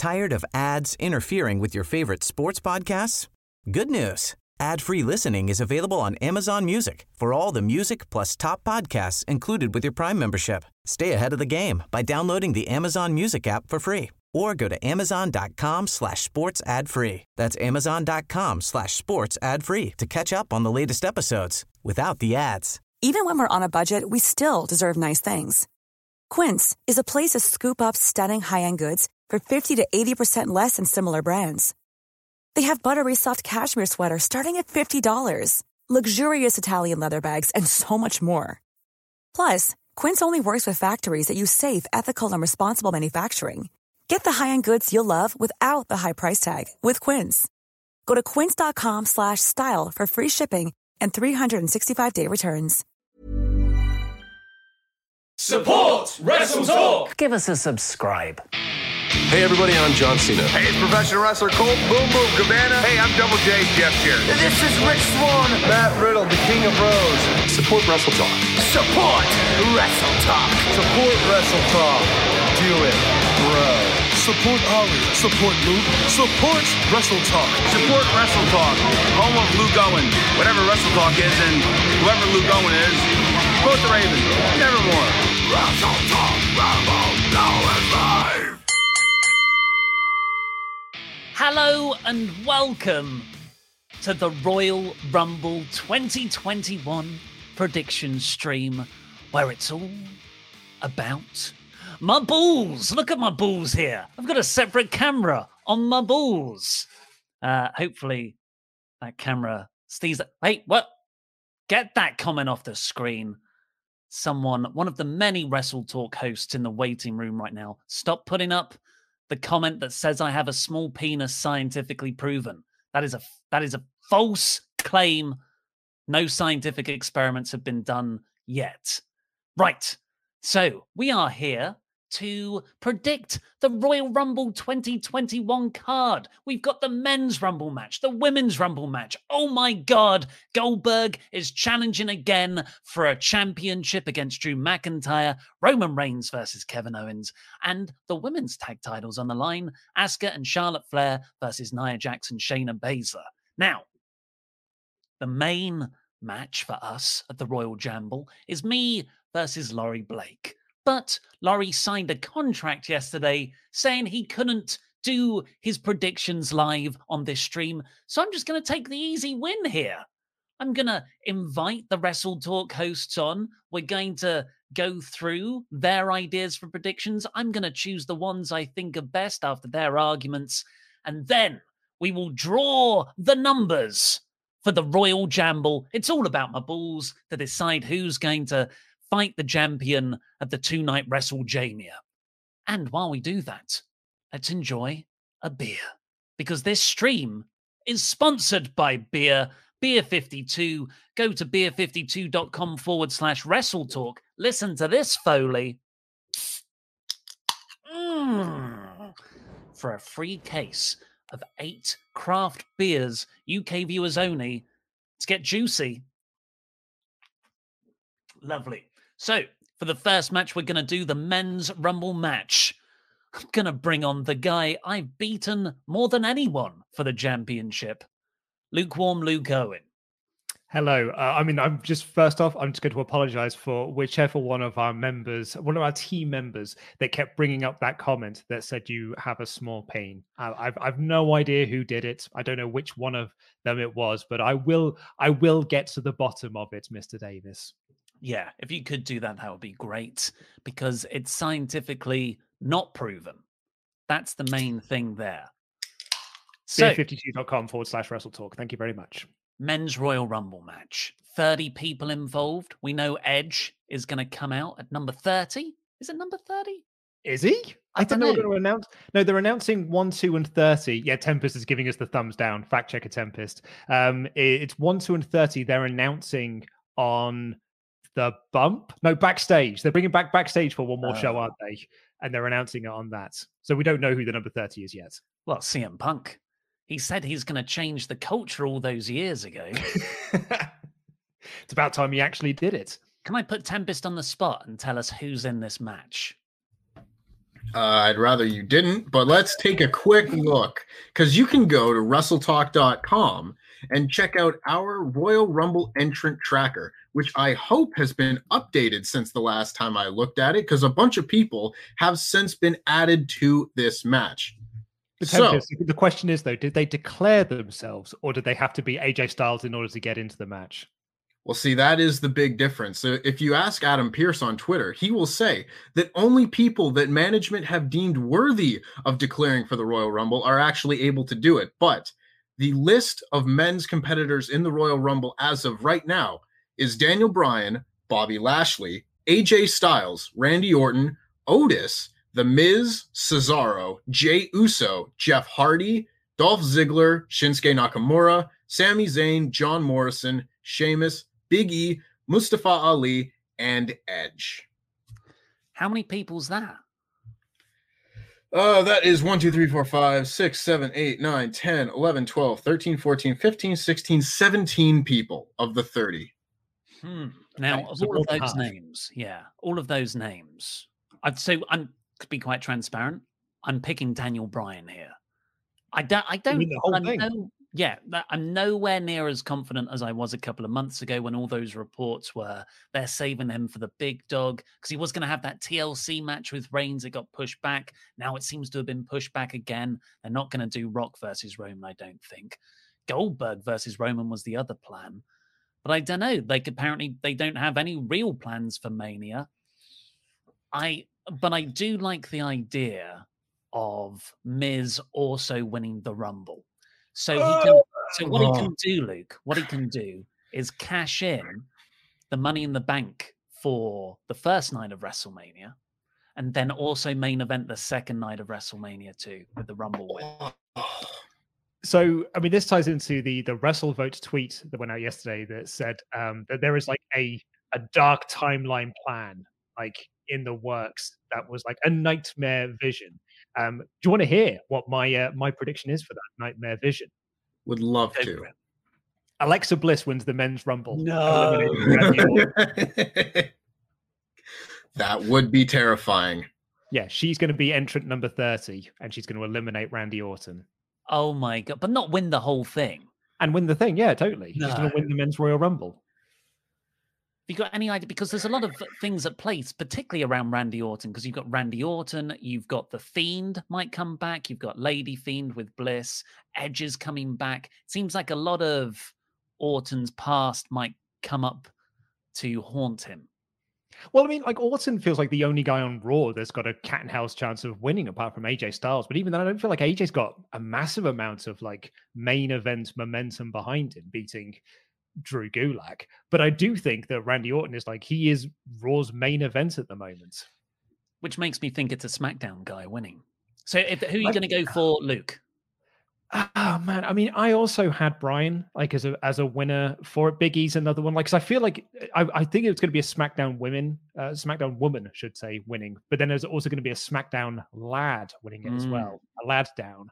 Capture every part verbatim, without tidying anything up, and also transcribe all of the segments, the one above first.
Tired of ads interfering with your favorite sports podcasts? Good news. Ad-free listening is available on Amazon Music for all the music plus top podcasts included with your Prime membership. Stay ahead of the game by downloading the Amazon Music app for free or go to amazon.com slash sports ad free. That's amazon.com slash sports ad free to catch up on the latest episodes without the ads. Even when we're on a budget, we still deserve nice things. Quince is a place to scoop up stunning high-end goods for fifty to eighty percent less than similar brands. They have buttery soft cashmere sweaters starting at fifty dollars, luxurious Italian leather bags, and so much more. Plus, Quince only works with factories that use safe, ethical, and responsible manufacturing. Get the high-end goods you'll love without the high price tag with Quince. Go to quince.com slash style for free shipping and three sixty-five day returns. Support Wrestle Talk! Give us a subscribe. Hey everybody, I'm John Cena. Hey, it's professional wrestler Colt Boom Boom Cabana. Hey, I'm Double J, Jeff Jarrett. This is Rich Swann. Matt Riddle, the King of Bros. Support Wrestle Talk. Support Wrestle Talk. Support Wrestle Talk. Do it, bro. Support Ollie. Support Luke. Support Wrestle Talk. Support Wrestle Talk. Home of Luke Owen. Whatever Wrestle Talk is and whoever Luke Owen is, quote the Raven. Nevermore. Wrestle Talk. Rambo. Now is live. Hello and welcome to the Royal Rumble twenty twenty-one prediction stream, where it's all about my balls. Look at my balls here. I've got a separate camera on my balls. Uh, hopefully that camera stays. Hey, what? Get that comment off the screen. Someone, one of the many Wrestle Talk hosts in the waiting room right now, stop putting up the comment that says I have a small penis scientifically proven. That is a that is a false claim. No scientific experiments have been done yet. Right. So we are here to predict the Royal Rumble twenty twenty-one card. We've got the men's Rumble match, the women's Rumble match. Oh my God, Goldberg is challenging again for a championship against Drew McIntyre, Roman Reigns versus Kevin Owens, and the women's tag titles on the line, Asuka and Charlotte Flair versus Nia Jax and Shayna Baszler. Now, the main match for us at the Royal Jamble is me versus Laurie Blake. But Laurie signed a contract yesterday saying he couldn't do his predictions live on this stream. So I'm just going to take the easy win here. I'm going to invite the Wrestle Talk hosts on. We're going to go through their ideas for predictions. I'm going to choose the ones I think are best after their arguments. And then we will draw the numbers for the Royal Jamble. It's all about my balls to decide who's going to fight the champion of the two-night WrestleJamia. And while we do that, let's enjoy a beer. Because this stream is sponsored by beer, Beer fifty-two. Go to beer fifty-two dot com forward slash Wrestle Talk. Listen to this, Foley. Mm. For a free case of eight craft beers, U K viewers only. Let's get juicy. Lovely. So, for the first match, we're going to do the men's Rumble match. I'm going to bring on the guy I've beaten more than anyone for the championship, Lukewarm Luke Owen. Hello. Uh, I mean, I'm just first off, I'm just going to apologize for whichever one of our members, one of our team members that kept bringing up that comment that said you have a small pain. Uh, I've I've no idea who did it. I don't know which one of them it was, but I will I will get to the bottom of it, Mister Davis. Yeah, if you could do that, that would be great, because it's scientifically not proven. That's the main thing there. So, beer fifty-two dot com forward slash Wrestle Talk. Thank you very much. Men's Royal Rumble match. thirty people involved. We know Edge is going to come out at number thirty. Is it number thirty? Is he? I, I thought they were going to announce. No, they're announcing one, two, and thirty. Yeah, Tempest is giving us the thumbs down. Fact checker Tempest. Um, it's one, two, and thirty. They're announcing on the bump. No, backstage. They're bringing back backstage for one more uh, show, aren't they? And they're announcing it on that. So we don't know who the number thirty is yet. Well, C M Punk. He said he's going to change the culture all those years ago. It's about time he actually did it. Can I put Tempest on the spot and tell us who's in this match? Uh, I'd rather you didn't, but let's take a quick look, because you can go to wrestle talk dot com and check out our Royal Rumble entrant tracker, which I hope has been updated since the last time I looked at it, because a bunch of people have since been added to this match. The, Tempest, so, the question is, though, did they declare themselves, or did they have to be A J Styles in order to get into the match? Well, see, that is the big difference. So if you ask Adam Pearce on Twitter, he will say that only people that management have deemed worthy of declaring for the Royal Rumble are actually able to do it. But the list of men's competitors in the Royal Rumble as of right now is Daniel Bryan, Bobby Lashley, A J Styles, Randy Orton, Otis, The Miz, Cesaro, Jey Uso, Jeff Hardy, Dolph Ziggler, Shinsuke Nakamura, Sami Zayn, John Morrison, Sheamus, Big E, Mustafa Ali, and Edge. How many people's that? Uh, that is one, two, three, four, five, six, seven, eight, nine, ten, eleven, twelve, thirteen, fourteen, fifteen, sixteen, seventeen people of the thirty. Hmm. Now, okay, of all of those half. names, yeah, all of those names, I'd say, I'm to be quite transparent, I'm picking Daniel Bryan here. I don't, I don't, I mean, the whole I'm thing. No, yeah, that, I'm nowhere near as confident as I was a couple of months ago when all those reports were they're saving him for the big dog because he was going to have that T L C match with Reigns. It got pushed back. Now it seems to have been pushed back again. They're not going to do Rock versus Roman, I don't think. Goldberg versus Roman was the other plan. But I don't know. Like, apparently they don't have any real plans for Mania. I, but I do like the idea of Miz also winning the Rumble. So he can. So what he can do, Luke, what he can do is cash in the Money in the Bank for the first night of WrestleMania, and then also main event the second night of WrestleMania too with the Rumble win. So, I mean, this ties into the the WrestleVote tweet that went out yesterday that said um, that there is like a a dark timeline plan, like in the works, that was like a nightmare vision. Um, do you want to hear what my uh, my prediction is for that nightmare vision? Would love to. Alexa Bliss wins the men's Rumble. No. That would be terrifying. Yeah, she's going to be entrant number thirty, and she's going to eliminate Randy Orton. Oh my God, but not win the whole thing. And win the thing, yeah, totally. No. She's going to win the men's Royal Rumble. Have you got any idea? Because there's a lot of things at play, particularly around Randy Orton, because you've got Randy Orton, you've got The Fiend might come back, you've got Lady Fiend with Bliss, Edge is coming back. It seems like a lot of Orton's past might come up to haunt him. Well, I mean, like, Orton feels like the only guy on Raw that's got a cat and house chance of winning apart from A J Styles. But even then, I don't feel like A J's got a massive amount of, like, main event momentum behind him, beating Drew Gulak. But I do think that Randy Orton is like, he is Raw's main event at the moment. Which makes me think it's a SmackDown guy winning. So if, who are you going to go for, Luke? Oh man, I mean, I also had Bryan like as a as a winner for it. Big E's another one, like, because I feel like I, I think it's going to be a SmackDown women, uh, SmackDown woman, I should say, winning. But then there's also going to be a SmackDown lad winning it mm. as well, a lad down.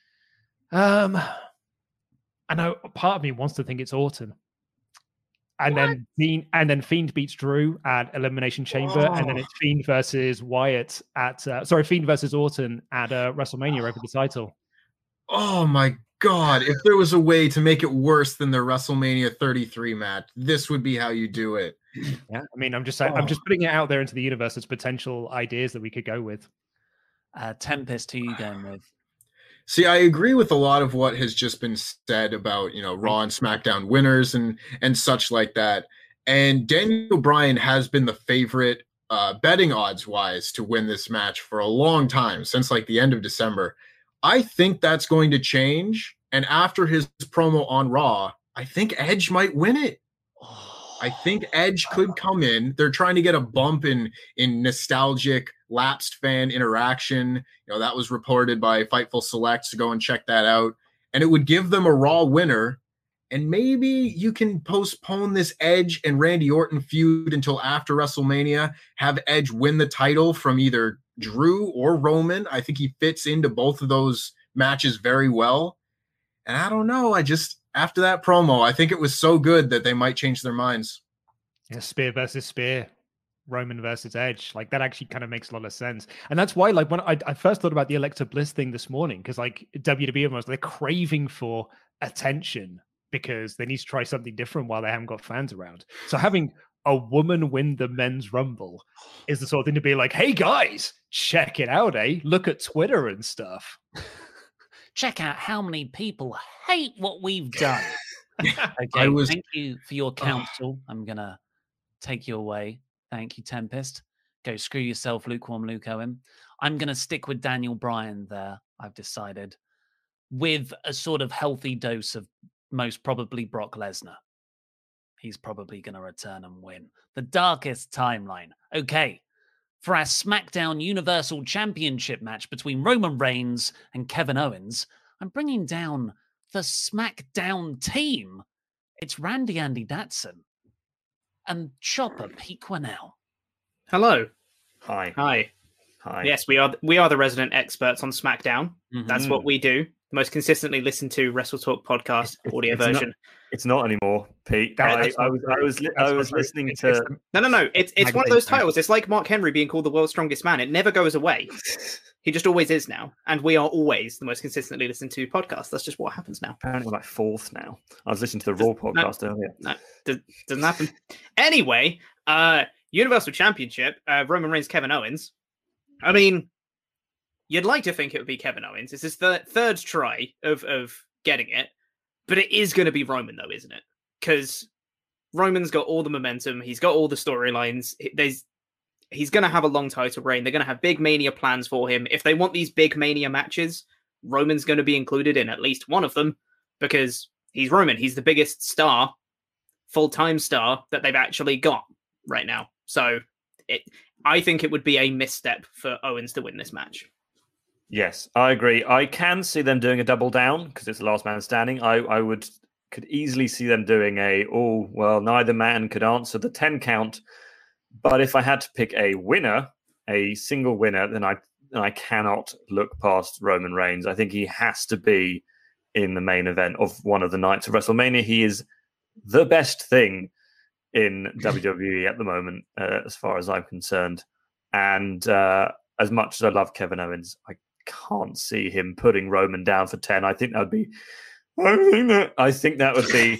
Um, I know part of me wants to think it's Orton, and what? then Fiend, and then Fiend beats Drew at Elimination Chamber, oh. and then it's Fiend versus Wyatt at uh, sorry, Fiend versus Orton at uh, WrestleMania over the title. Oh my God, if there was a way to make it worse than the WrestleMania thirty-three match, this would be how you do it. Yeah, I mean, I'm just saying, oh. I'm just putting it out there into the universe as potential ideas that we could go with. Uh, Tempest, who are you going with? See, I agree with a lot of what has just been said about, you know, Raw and SmackDown winners and and such like that. And Daniel Bryan has been the favorite uh, betting odds wise to win this match for a long time, since like the end of December. I think that's going to change. And after his promo on Raw, I think Edge might win it. I think Edge could come in. They're trying to get a bump in, in nostalgic lapsed fan interaction. You know, that was reported by Fightful Select, so go and check that out. And it would give them a Raw winner. And maybe you can postpone this Edge and Randy Orton feud until after WrestleMania. Have Edge win the title from either Drew or Roman. I think he fits into both of those matches very well. And I don't know. I just, after that promo, I think it was so good that they might change their minds. Yeah, spear versus spear. Roman versus Edge. Like that actually kind of makes a lot of sense. And that's why, like, when I, I first thought about the Alexa Bliss thing this morning, because like W W E almost, they're craving for attention because they need to try something different while they haven't got fans around. So having a woman win the men's rumble is the sort of thing to be like, hey guys, check it out, eh? Look at Twitter and stuff. Check out how many people hate what we've done. Okay, I was... thank you for your counsel. I'm going to take you away. Thank you, Tempest. Go screw yourself, lukewarm Luke Owen. I'm going to stick with Daniel Bryan there, I've decided, with a sort of healthy dose of most probably Brock Lesnar. He's probably going to return and win. The darkest timeline. Okay, for our SmackDown Universal Championship match between Roman Reigns and Kevin Owens, I'm bringing down the SmackDown team. It's Randy Andy Datson and Chopper Pete Quinnell. Hello. Hi. Hi. Hi. Yes, we are we are the resident experts on SmackDown. Mm-hmm. That's what we do. The most consistently listened to Wrestle Talk podcast it's, audio it's version. Not, it's not anymore, Pete. I, I was I was I was listening to No, no, no. It's it's one of those titles. It's like Mark Henry being called the world's strongest man. It never goes away. He just always is now. And we are always the most consistently listened to podcast. That's just what happens now. Apparently we're like fourth now. I was listening to the Raw podcast no, earlier. No, does, doesn't happen. Anyway, uh, Universal Championship, uh, Roman Reigns, Kevin Owens. I mean, you'd like to think it would be Kevin Owens. It's his third, third try of, of getting it. But it is going to be Roman, though, isn't it? Because Roman's got all the momentum. He's got all the storylines. There's He's going to have a long title reign. They're going to have big Mania plans for him. If they want these big Mania matches, Roman's going to be included in at least one of them because he's Roman. He's the biggest star, full-time star that they've actually got right now. So it, I think it would be a misstep for Owens to win this match. Yes, I agree. I can see them doing a double down because it's the last man standing. I, I would could easily see them doing a, oh, well, neither man could answer the ten count. But if I had to pick a winner, a single winner, then I then I cannot look past Roman Reigns. I think he has to be in the main event of one of the nights of WrestleMania. He is the best thing in W W E at the moment, uh, as far as I'm concerned. And uh, as much as I love Kevin Owens, I can't see him putting Roman down for ten. I think that would be, I think that, I think that would be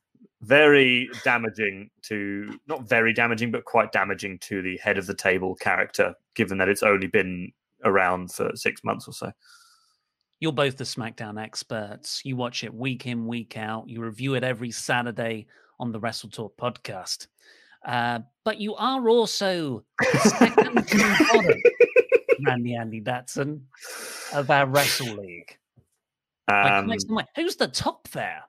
very damaging to, not very damaging, but quite damaging to the head of the table character, given that it's only been around for six months or so. You're both the SmackDown experts. You watch it week in, week out. You review it every Saturday on the Wrestle Talk podcast. Uh, but you are also second to bottom, Randy Andy Datson, of our Wrestle League. Um, like, who's the top there?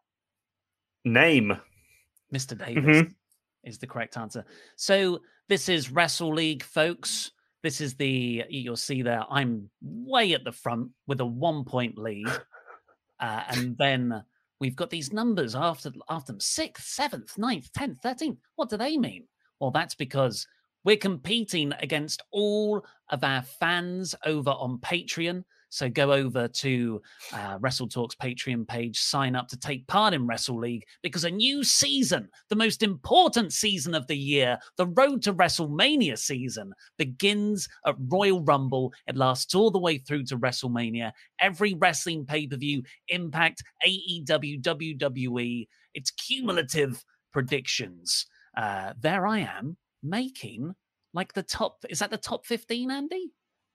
Name. Mister Davis mm-hmm. is the correct answer. So this is Wrestle League, folks. This is the, you'll see there, I'm way at the front with a one-point lead. Uh, and then we've got these numbers after, after them, sixth, seventh, ninth, tenth, thirteenth. What do they mean? Well, that's because we're competing against all of our fans over on Patreon. So go over to uh, Wrestle Talk's Patreon page, sign up to take part in Wrestle League, because a new season, the most important season of the year, the Road to WrestleMania season, begins at Royal Rumble. It lasts all the way through to WrestleMania. Every wrestling pay-per-view, Impact, A E W, W W E, it's cumulative predictions. Uh, there I am making like the top, is that the top fifteen, Andy?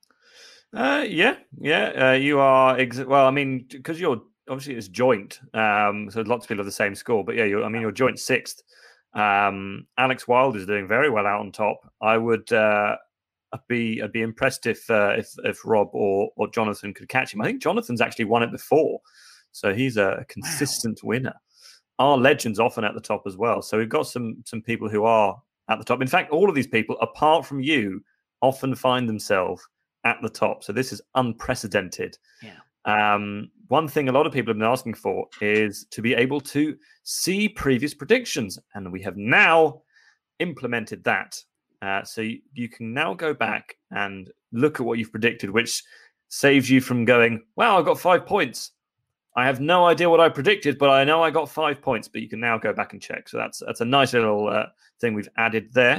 Uh, yeah, yeah. Uh, you are ex- well. I mean, because you're obviously it's joint, um, so lots of people have the same score. But yeah, you're, I mean, you're joint sixth. Um, Alex Wilde is doing very well out on top. I would uh, be I'd be impressed if uh, if if Rob or or Jonathan could catch him. I think Jonathan's actually won it before, so he's a consistent wow. winner. Our legend's often at the top as well. So we've got some some people who are at the top. In fact, all of these people, apart from you, often find themselves at the top. So this is unprecedented. Yeah. Um, one thing a lot of people have been asking for is to be able to see previous predictions. And we have now implemented that. Uh, so you, you can now go back and look at what you've predicted, which saves you from going, wow, I got five points. I have no idea what I predicted, but I know I got five points. But you can now go back and check. So that's that's a nice little uh, thing we've added there.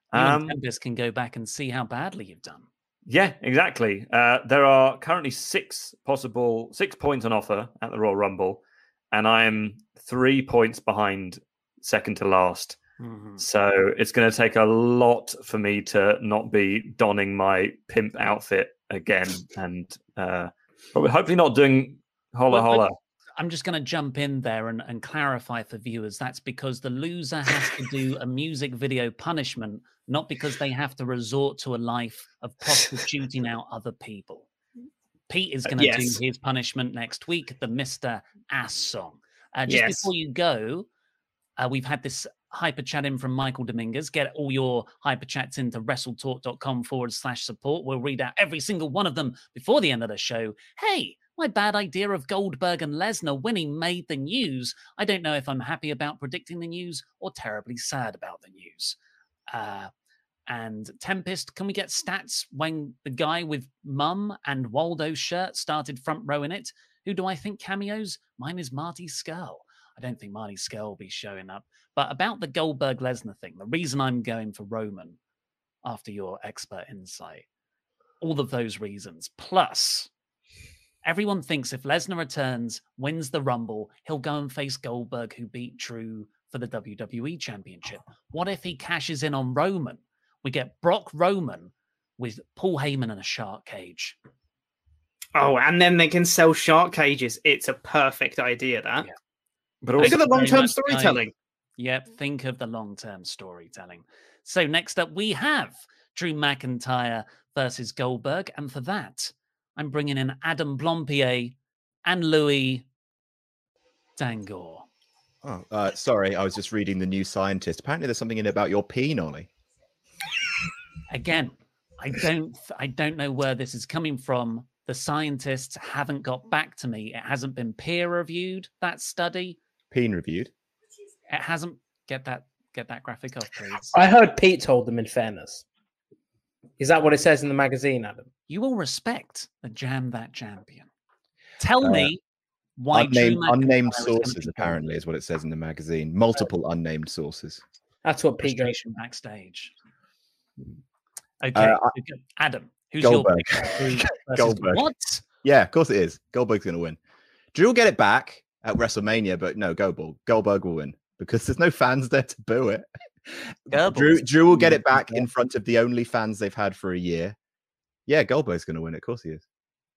You Um, and Tempest can go back and see how badly you've done. Yeah, exactly. Uh, there are currently six possible, six points on offer at the Royal Rumble, and I am three points behind second to last. Mm-hmm. So it's going to take a lot for me to not be donning my pimp outfit again, and uh, probably hopefully not doing holla Well, holla. I'm just going to jump in there and, and clarify for viewers. That's because the loser has to do a music video punishment, not because they have to resort to a life of prostituting out other people. Pete is going to Yes. do his punishment next week, the Mister Ass song. Uh, just Yes. before you go, uh, we've had this hyper chat in from Michael Dominguez. Get all your hyper chats into wrestletalk.com forward slash support. We'll read out every single one of them before the end of the show. Hey, my bad idea of Goldberg and Lesnar winning made the news. I don't know if I'm happy about predicting the news or terribly sad about the news. Uh, and Tempest, can we get stats when the guy with Mum and Waldo's shirt started front row in it? Who do I think cameos? Mine is Marty Scurll. I don't think Marty Scurll will be showing up. But about the Goldberg-Lesnar thing, the reason I'm going for Roman after your expert insight, all of those reasons, plus everyone thinks if Lesnar returns, wins the Rumble, he'll go and face Goldberg, who beat Drew for the W W E Championship. What if he cashes in on Roman? We get Brock Roman with Paul Heyman in a shark cage. Oh, and then they can sell shark cages. It's a perfect idea, that. Yeah. But Look also, at the long-term Very much storytelling. Yep, think of the long-term storytelling. So next up, we have Drew McIntyre versus Goldberg. And for that, I'm bringing in Adam Blompier and Louis Dangor. Oh, uh, sorry, I was just reading The New Scientist. Apparently there's something in it about your pee, Nolly. Again, I don't, I don't know where this is coming from. The scientists haven't got back to me. It hasn't been peer-reviewed, that study. Peen reviewed. It hasn't. Get that, get that graphic off, please. I heard Pete told them, in fairness. Is that what it says in the magazine, Adam? You will respect the Jam That Champion. Tell Uh, me why Unnamed, Drew McIntyre unnamed is gonna sources, be apparently, is what it says in the magazine. Multiple unnamed sources. That's what Pete goes. frustration backstage. Okay, Uh, I- okay. Adam, who's Goldberg. your pick? Drew versus- Goldberg. What? Yeah, of course it is. Goldberg's going to win. Drew will get it back at WrestleMania, but no, Goldberg. Goldberg will win because there's no fans there to boo it. Drew, Drew will get it back in front of the only fans they've had for a year. Yeah, Goldberg's going to win it. Of course he is.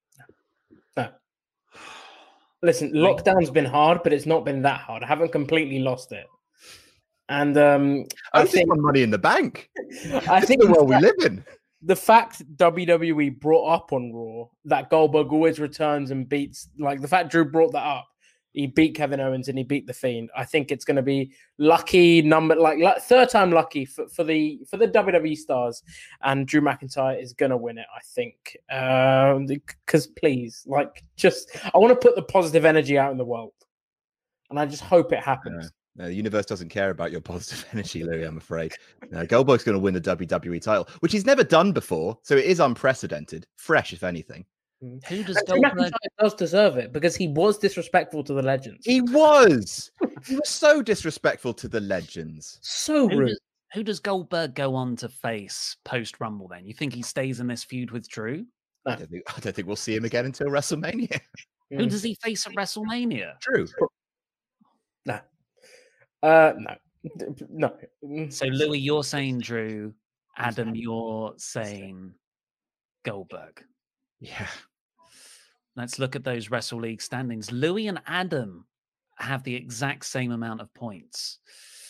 No. Listen, lockdown's been hard, but it's not been that hard. I haven't completely lost it. And um, I, I think think money in the bank. I think the world we fact- live in. The fact W W E brought up on Raw that Goldberg always returns and beats, like the fact Drew brought that up, he beat Kevin Owens and he beat The Fiend. I think it's going to be lucky number, like, like third time lucky for, for the for the W W E stars, and Drew McIntyre is going to win it. I think because um, please, like, just I want to put the positive energy out in the world, and I just hope it happens. Yeah. No, the universe doesn't care about your positive energy, Louis, I'm afraid. No, Goldberg's going to win the W W E title, which he's never done before. So it is unprecedented, fresh, if anything. Who does And Drew Goldberg? McIntyre does deserve it because he was disrespectful to the legends. He was. He was so disrespectful to the legends. So Who rude. does, who does Goldberg go on to face post Rumble? Then you think he stays in this feud with Drew? I don't think, I don't think we'll see him again until WrestleMania. Who does he face at WrestleMania? Drew. No. Uh, no. No. So Louis, you're saying Drew. Adam, you're saying Goldberg. Yeah. Let's look at those Wrestle League standings. Louis and Adam have the exact same amount of points.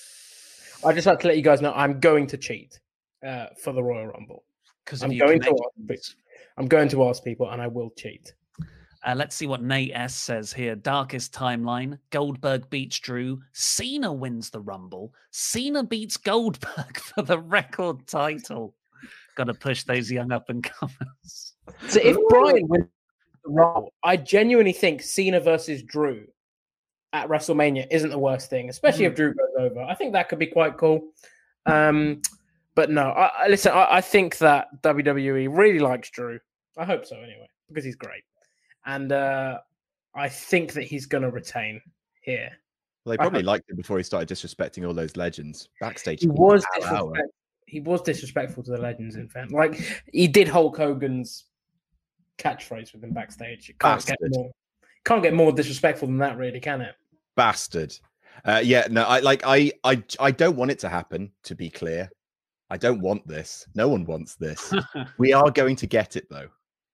I just like to let you guys know I'm going to cheat uh, for the Royal Rumble Because I'm of your going to connections. I'm going to ask people, and I will cheat. Uh, let's see what Nate S says here. Darkest timeline. Goldberg beats Drew. Cena wins the Rumble. Cena beats Goldberg for the record title. Got to push those young up and comers. So if Brian wins the Rumble, I genuinely think Cena versus Drew at WrestleMania isn't the worst thing, especially Mm. if Drew goes over. I think that could be quite cool. Um, but no, I, I listen. I, I think that W W E really likes Drew. I hope so, anyway, because he's great, and uh, I think that he's going to retain here. Well, they I probably hope- liked him before he started disrespecting all those legends backstage. He was hour, hour. disrespect- he was disrespectful to the legends. In fact, like he did Hulk Hogan's catchphrase with him backstage. It can't Bastard. get more, can't get more disrespectful than that, really, can it? Bastard. Uh, yeah, no, I like I I I don't want it to happen. To be clear, I don't want this. No one wants this. We are going to get it though.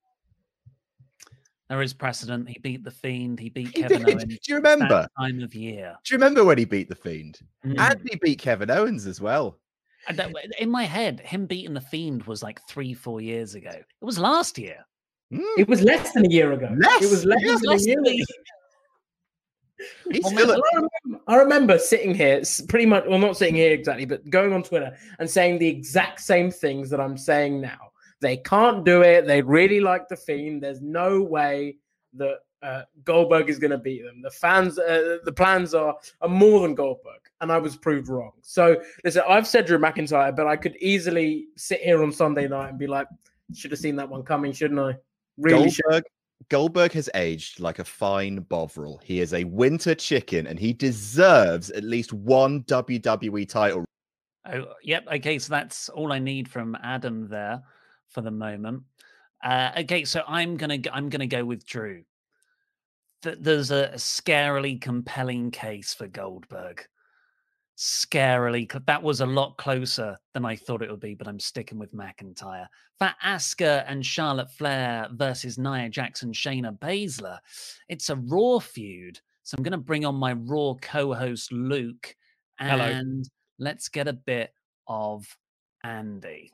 There is precedent. He beat the Fiend. He beat He Kevin did. Owens. Do you remember? That time of year. Do you remember when he beat the Fiend? Mm. And he beat Kevin Owens as well. And that, in my head, him beating the Fiend was like three, four years ago. It was last year. Mm. It was less than a year ago. Less? It was less Yeah, than less a year than a ago. year. He's Well, still man, a- I, remember, I remember sitting here, s- pretty much, well, not sitting here exactly, but going on Twitter and saying the exact same things that I'm saying now. They can't do it. They really like the Fiend. There's no way that uh, Goldberg is going to beat them. The fans, uh, the plans are, are more than Goldberg, and I was proved wrong. So, listen, I've said Drew McIntyre, but I could easily sit here on Sunday night and be like, should have seen that one coming, shouldn't I? Really should. Goldberg, Goldberg has aged like a fine Bovril. He is a winter chicken, and he deserves at least one W W E title. Oh, yep. Okay, so that's all I need from Adam there for the moment. Uh, okay, so I'm gonna g- I'm gonna go with Drew. Th- there's a scarily compelling case for Goldberg. Scarily, cl- that was a lot closer than I thought it would be, but I'm sticking with McIntyre. For Asuka and Charlotte Flair versus Nia Jackson, Shayna Baszler, it's a Raw feud. So I'm going to bring on my Raw co-host Luke, and Hello. let's get a bit of Andy.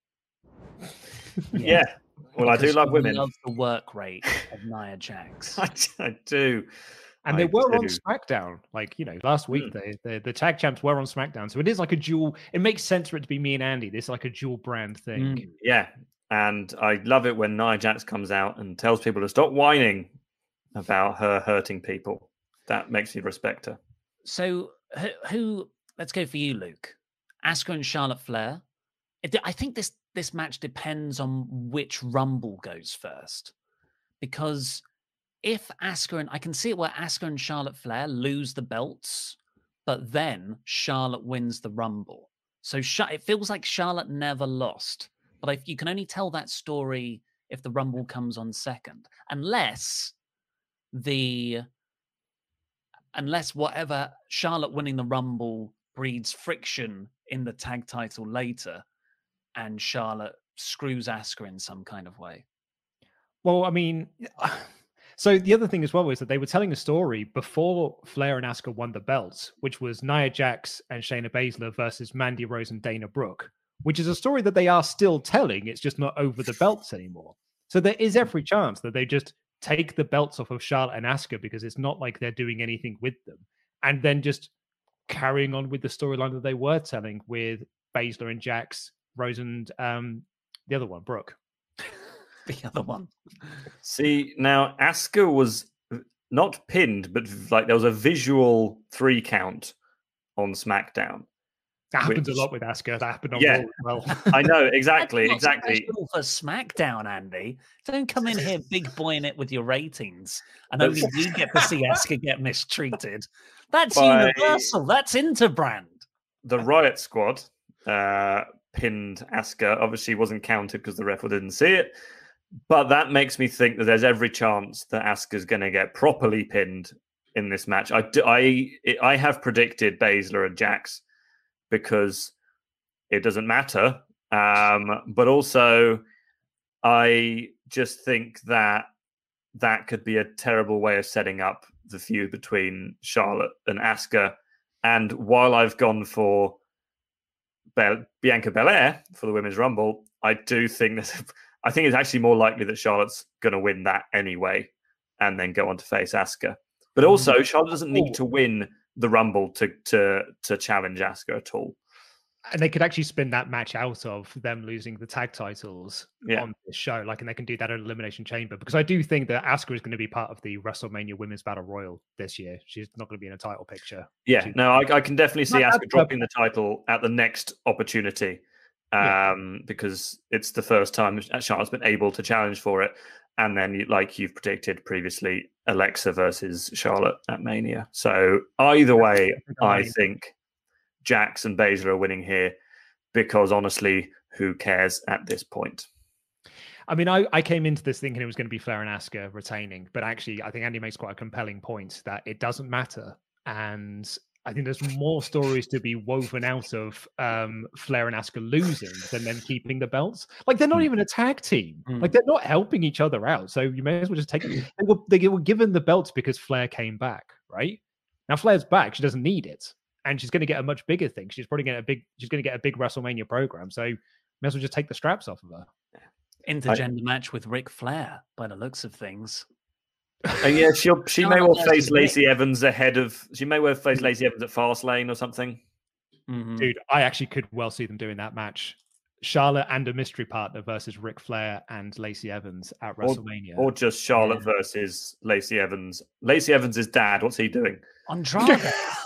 Yeah. Well, I do Because love he women. loves the work rate of Nia Jax. I, I do. And I they were on do. SmackDown, like, you know, last week. They, they the tag champs were on SmackDown, so it is like a dual. It makes sense for it to be me and Andy. This is like a dual brand thing. Mm. Yeah. And I love it when Nia Jax comes out and tells people to stop whining about her hurting people. That makes me respect her. So who, who? Let's go for you, Luke. Asuka and Charlotte Flair. It, I think this this match depends on which Rumble goes first, because if Asuka and I can see it where Asuka and Charlotte Flair lose the belts, but then Charlotte wins the Rumble. So Char- it feels like Charlotte never lost, but if you can only tell that story if the Rumble comes on second, unless the unless whatever Charlotte winning the Rumble breeds friction in the tag title later, and Charlotte screws Asuka in some kind of way. Well, I mean, so the other thing as well was that they were telling a story before Flair and Asuka won the belts, which was Nia Jax and Shayna Baszler versus Mandy Rose and Dana Brooke, which is a story that they are still telling. It's just not over the belts anymore. So there is every chance that they just take the belts off of Charlotte and Asuka, because it's not like they're doing anything with them, and then just carrying on with the storyline that they were telling with Baszler and Jax, Rose and um, the other one, Brooke. The other one. See, now Asuka was not pinned, but like there was a visual three count on SmackDown. That happens which, a lot with Asuka. That happened on yeah, Raw as well. I know, exactly, That's not exactly. special for SmackDown, Andy. Don't come in here big boying it with your ratings, and That's- only you get to see Asuka get mistreated. That's By- universal. That's Interbrand. The Riot Squad uh, pinned Asuka. Obviously, wasn't counted because the ref didn't see it. But that makes me think that there's every chance that Asuka's going to get properly pinned in this match. I, do, I, I have predicted Baszler and Jax because it doesn't matter. Um, but also, I just think that that could be a terrible way of setting up the feud between Charlotte and Asuka. And while I've gone for Bel- Bianca Belair for the Women's Rumble, I do think that I think it's actually more likely that Charlotte's going to win that anyway, and then go on to face Asuka. But also, Charlotte doesn't need to win the Rumble to to to challenge Asuka at all. And they could actually spin that match out of them losing the tag titles Yeah. on this show, like, and they can do that at Elimination Chamber, because I do think that Asuka is going to be part of the WrestleMania Women's Battle Royal this year. She's not going to be in a title picture. Yeah, She- no, I, I can definitely see Not Asuka that- dropping the title at the next opportunity, um, Yeah. because it's the first time Charlotte's been able to challenge for it. And then, you- like you've predicted previously, Alexa versus Charlotte at Mania. So either way, I think Jax and Baszler are winning here because honestly, who cares at this point? I mean, I, I came into this thinking it was going to be Flair and Asuka retaining, but actually, I think Andy makes quite a compelling point that it doesn't matter. And I think there's more stories to be woven out of um, Flair and Asuka losing than them keeping the belts. Like, they're not even a tag team. Mm. Like, they're not helping each other out. So you may as well just take it. They were, they were given the belts because Flair came back, right? Now Flair's back. She doesn't need it. And she's going to get a much bigger thing. She's probably going to get a big, she's going to get a big WrestleMania program. So you may as well just take the straps off of her. Intergender I, match with Ric Flair, by the looks of things. Uh, yeah, she'll she may well face Lacey Rick. Evans ahead of. She may well face Lacey Evans at Fastlane or something. Mm-hmm. Dude, I actually could well see them doing that match: Charlotte and a mystery partner versus Ric Flair and Lacey Evans at WrestleMania, or, or just Charlotte yeah. versus Lacey Evans. Lacey Evans' dad. What's he doing? Andrade.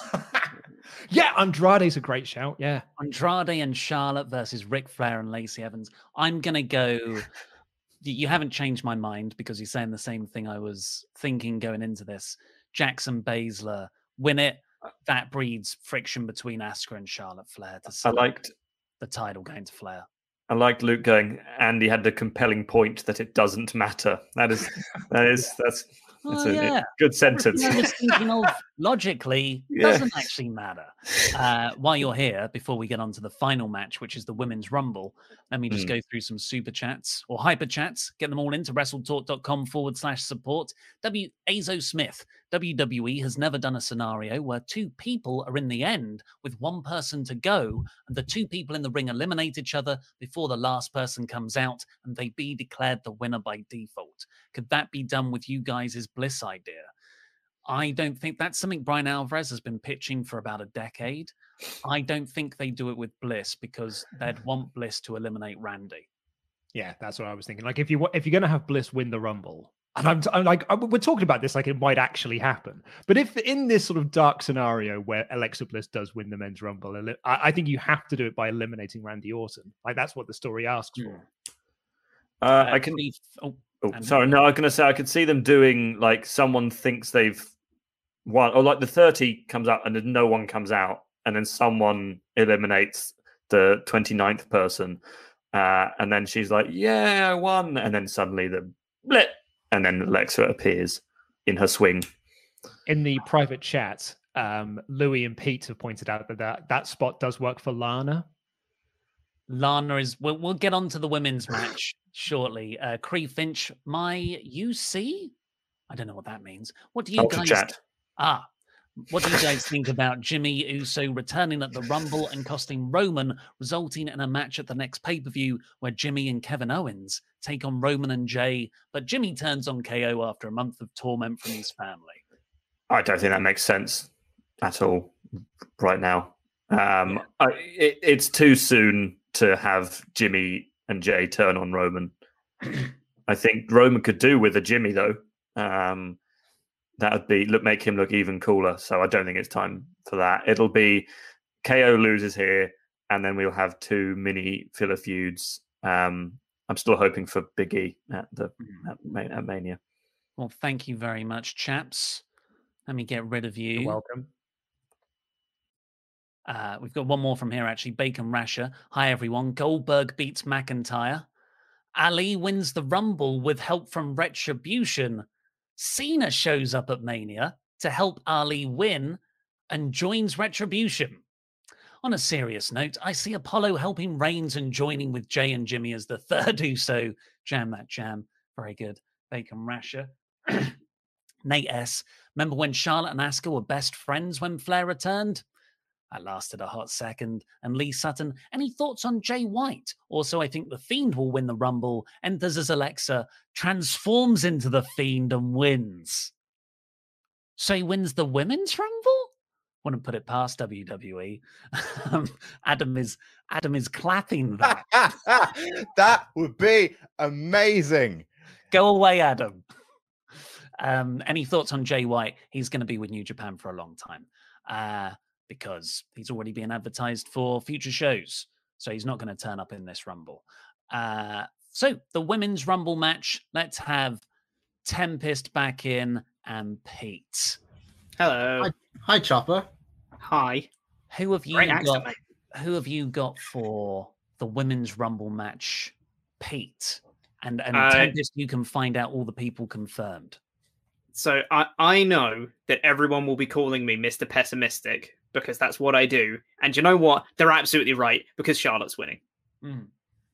Yeah, Andrade's a great shout. Yeah. Andrade and Charlotte versus Ric Flair and Lacey Evans. I'm going to go. You haven't changed my mind because you're saying the same thing I was thinking going into this. Jackson Baszler win it. That breeds friction between Asuka and Charlotte Flair. To I liked the title going to Flair. I liked Luke going, Andy had the compelling point that it doesn't matter. That is, that is, that's. It's oh, a yeah. good sentence. I was thinking of logically yeah. doesn't actually matter. Uh, while you're here, before we get on to the final match, which is the Women's Rumble, let me just mm. go through some super chats or hyper chats. Get them all into WrestleTalk.com forward slash support. W. Azo Smith. W W E has never done a scenario where two people are in the end with one person to go, and the two people in the ring eliminate each other before the last person comes out, and they be declared the winner by default. Could that be done with you guys' Bliss idea? I don't think that's something Brian Alvarez has been pitching for about a decade. I don't think they do it with Bliss because they'd want Bliss to eliminate Randy. Yeah, that's what I was thinking. Like, if you if you're going to have Bliss win the Rumble, and I'm, I'm like, we're talking about this like it might actually happen. But if in this sort of dark scenario where Alexa Bliss does win the Men's Rumble, I, I think you have to do it by eliminating Randy Orton. Like, that's what the story asks for. Uh, uh, I can. Oh, oh sorry. No, I was going to say I could see them doing like someone thinks they've won, or like the thirty comes out and then no one comes out, and then someone eliminates the twenty-ninth person, uh, and then she's like, "Yeah, I won," and then suddenly the blip. And then Alexa appears in her swing. In the private chat, um, Louis and Pete have pointed out that, that that spot does work for Lana. Lana is... We'll, we'll get on to the women's match shortly. Uh, Cree Finch, my U C? I don't know what that means. What do you Ultra guys... Chat. Ah. What do you guys think about Jimmy Uso returning at the Rumble and costing Roman, resulting in a match at the next pay-per-view where Jimmy and Kevin Owens take on Roman and Jay, but Jimmy turns on K O after a month of torment from his family? I don't think that makes sense at all right now. Um, yeah. I, it, it's too soon to have Jimmy and Jay turn on Roman. I think Roman could do with a Jimmy, though. Um, that would be look make him look even cooler. So I don't think it's time for that. It'll be K O loses here, and then we'll have two mini filler feuds. Um, I'm still hoping for Big E at the at, at Mania. Well, thank you very much, chaps. Let me get rid of you. You're welcome. Uh, we've got one more from here, actually. Bacon Rasher. Hi, everyone. Goldberg beats McIntyre. Ali wins the Rumble with help from Retribution. Cena shows up at Mania to help Ali win and joins Retribution. On a serious note, I see Apollo helping Reigns and joining with Jay and Jimmy as the third Uso. Jam that jam. Very good. Bacon Rasher. Nate S. Remember when Charlotte and Asuka were best friends when Flair returned? That lasted a hot second. And Lee Sutton, any thoughts on Jay White? Also, I think The Fiend will win the Rumble, enters as Alexa, transforms into The Fiend and wins. So he wins the Women's Rumble? Wouldn't put it past W W E. um, Adam is Adam is clapping that. That would be amazing. Go away, Adam. Um, any thoughts on Jay White? He's going to be with New Japan for a long time. Uh, because he's already being advertised for future shows. So he's not going to turn up in this Rumble. Uh, so the Women's Rumble match, let's have Tempest back in and Pete. Hello. Hi, hi Chopper. Hi. Who have you Great got? accent, mate. who have you got for the Women's Rumble match, Pete? And and Uh, Tempest, you can find out all the people confirmed. So I, I know that everyone will be calling me Mister Pessimistic because that's what I do. And you know what? They're absolutely right because Charlotte's winning. Mm.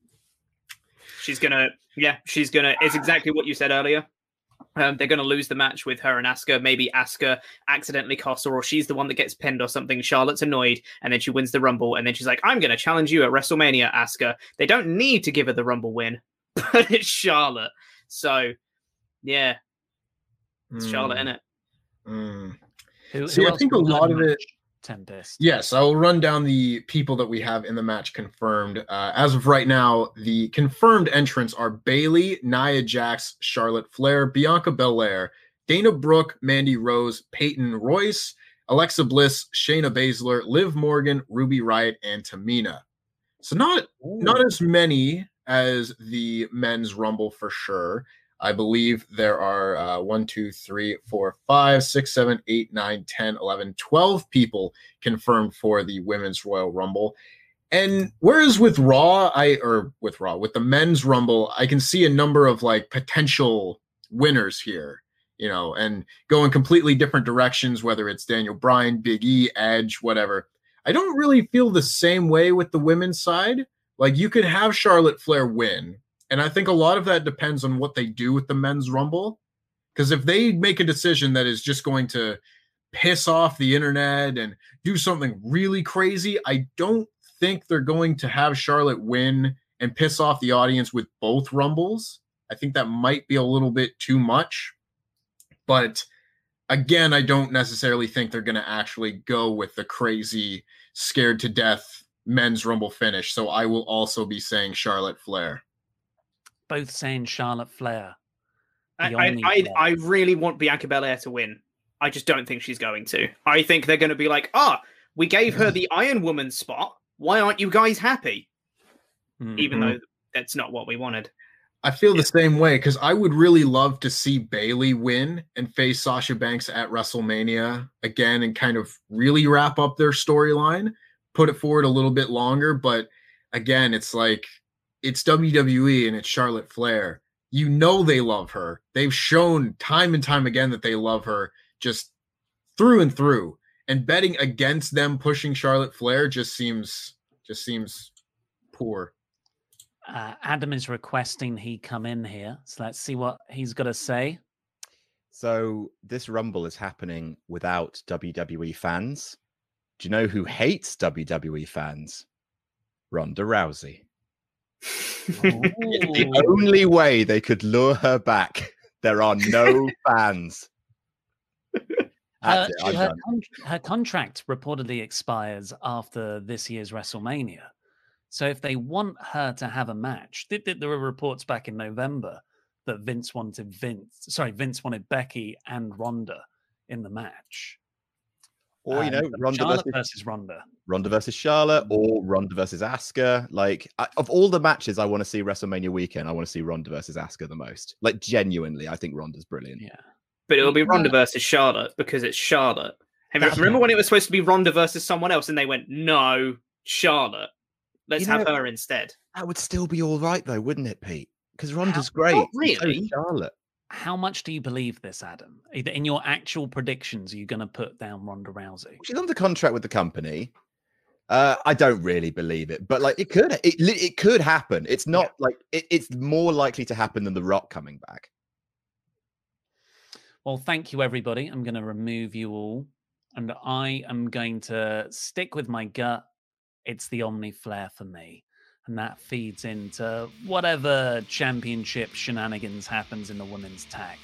She's gonna, yeah, she's gonna. It's exactly what you said earlier. Um, they're going to lose the match with her and Asuka. Maybe Asuka accidentally costs her, or she's the one that gets pinned or something. Charlotte's annoyed, and then she wins the Rumble, and then she's like, I'm going to challenge you at WrestleMania, Asuka. They don't need to give her the Rumble win, but it's Charlotte. So, yeah, it's mm. Charlotte, innit? Mm. Who, See, who I think a lot of it... Tempest. Yes, I'll run down the people that we have in the match confirmed. Uh, as of right now, the confirmed entrants are Bayley, Nia Jax, Charlotte Flair, Bianca Belair, Dana Brooke, Mandy Rose, Peyton Royce, Alexa Bliss, Shayna Baszler, Liv Morgan, Ruby Riott, and Tamina. So not Ooh. not as many as the men's Rumble for sure. I believe there are uh, one, two, three, four, five, six, seven, eight, nine, ten, eleven, twelve people confirmed for the Women's Royal Rumble. And whereas with Raw, I or with Raw, with the men's Rumble, I can see a number of like potential winners here, you know, and go in completely different directions, whether it's Daniel Bryan, Big E, Edge, whatever. I don't really feel the same way with the women's side. Like you could have Charlotte Flair win. And I think a lot of that depends on what they do with the men's Rumble. Because if they make a decision that is just going to piss off the internet and do something really crazy, I don't think they're going to have Charlotte win and piss off the audience with both Rumbles. I think that might be a little bit too much. But again, I don't necessarily think they're going to actually go with the crazy, scared to death men's Rumble finish. So I will also be saying Charlotte Flair. Both saying Charlotte Flair. I, I, I, I really want Bianca Belair to win. I just don't think she's going to. I think they're going to be like, ah, oh, we gave her the Iron Woman spot. Why aren't you guys happy? Mm-hmm. Even though that's not what we wanted. I feel yeah. the same way because I would really love to see Bayley win and face Sasha Banks at WrestleMania again and kind of really wrap up their storyline, put it forward a little bit longer. But again, it's like, it's W W E and it's Charlotte Flair. You know they love her. They've shown time and time again that they love her just through and through. And betting against them pushing Charlotte Flair just seems just seems poor. Uh, Adam is requesting he come in here. So let's see what he's got to say. So this Rumble is happening without W W E fans. Do you know who hates W W E fans? Ronda Rousey. The only way they could lure her back, there are no fans. Her, her, con- her contract reportedly expires after this year's WrestleMania. So if they want her to have a match, there, there were reports back in November that Vince wanted Vince, sorry, Vince wanted Becky and Ronda in the match. Or, you know, um, Ronda Charlotte versus, versus Ronda. Ronda versus Charlotte, or Ronda versus Asuka. Like, I, of all the matches I want to see WrestleMania weekend, I want to see Ronda versus Asuka the most. Like, genuinely, I think Ronda's brilliant. Yeah. But it'll be Ronda versus Charlotte because it's Charlotte. Hey, remember when it was supposed to be Ronda versus someone else and they went, no, Charlotte. Let's you know, have her instead. That would still be all right, though, wouldn't it, Pete? Because Ronda's How, great. Not really. So Charlotte. How much do you believe this, Adam? Either in your actual predictions, are you going to put down Ronda Rousey? She's under contract with the company. Uh, I don't really believe it, but like it could, it it could happen. It's not yeah. like it, it's more likely to happen than The Rock coming back. Well, thank you, everybody. I'm going to remove you all, and I am going to stick with my gut. It's the Omni Flair for me. And that feeds into whatever championship shenanigans happens in the women's tag.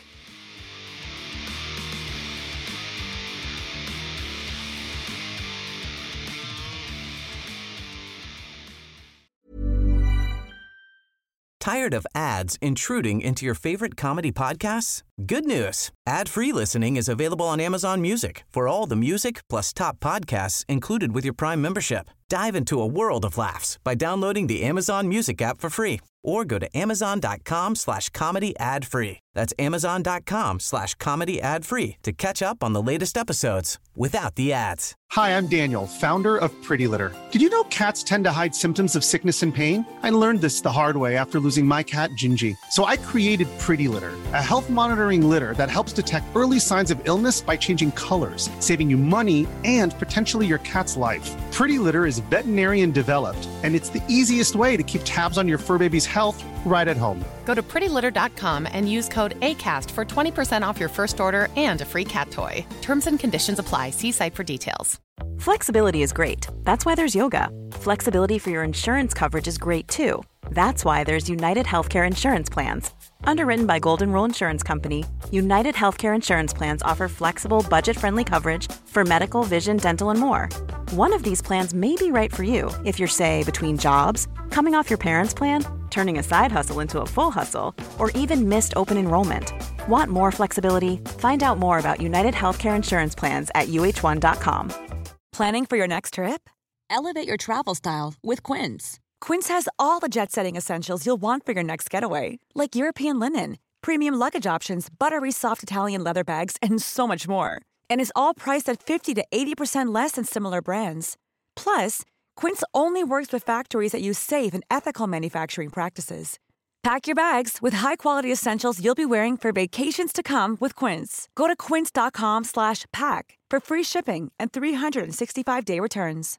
Tired of ads intruding into your favorite comedy podcasts? Good news. Ad-free listening is available on Amazon Music for all the music plus top podcasts included with your Prime membership. Dive into a world of laughs by downloading the Amazon Music app for free or go to amazon.com slash comedy ad free. That's amazon.com slash comedy ad free to catch up on the latest episodes without the ads. Hi, I'm Daniel, founder of Pretty Litter. Did you know cats tend to hide symptoms of sickness and pain? I learned this the hard way after losing my cat, Gingy. So I created Pretty Litter, a health monitoring litter that helps detect early signs of illness by changing colors, saving you money and potentially your cat's life. Pretty Litter is veterinarian developed, and it's the easiest way to keep tabs on your fur baby's health right at home. Go to pretty litter dot com and use code ACAST for twenty percent off your first order and a free cat toy. Terms and conditions apply. See site for details. Flexibility is great. That's why there's yoga. Flexibility for your insurance coverage is great too. That's why there's United Healthcare Insurance Plans. Underwritten by Golden Rule Insurance Company, United Healthcare Insurance Plans offer flexible, budget-friendly coverage for medical, vision, dental, and more. One of these plans may be right for you if you're, say, between jobs, coming off your parents' plan, turning a side hustle into a full hustle, or even missed open enrollment. Want more flexibility? Find out more about United Healthcare Insurance Plans at U H one dot com. Planning for your next trip? Elevate your travel style with Quince. Quince has all the jet-setting essentials you'll want for your next getaway, like European linen, premium luggage options, buttery soft Italian leather bags, and so much more. And is all priced at fifty to eighty percent less than similar brands. Plus, Quince only works with factories that use safe and ethical manufacturing practices. Pack your bags with high-quality essentials you'll be wearing for vacations to come with Quince. Go to quince.com slash pack for free shipping and three sixty-five day returns.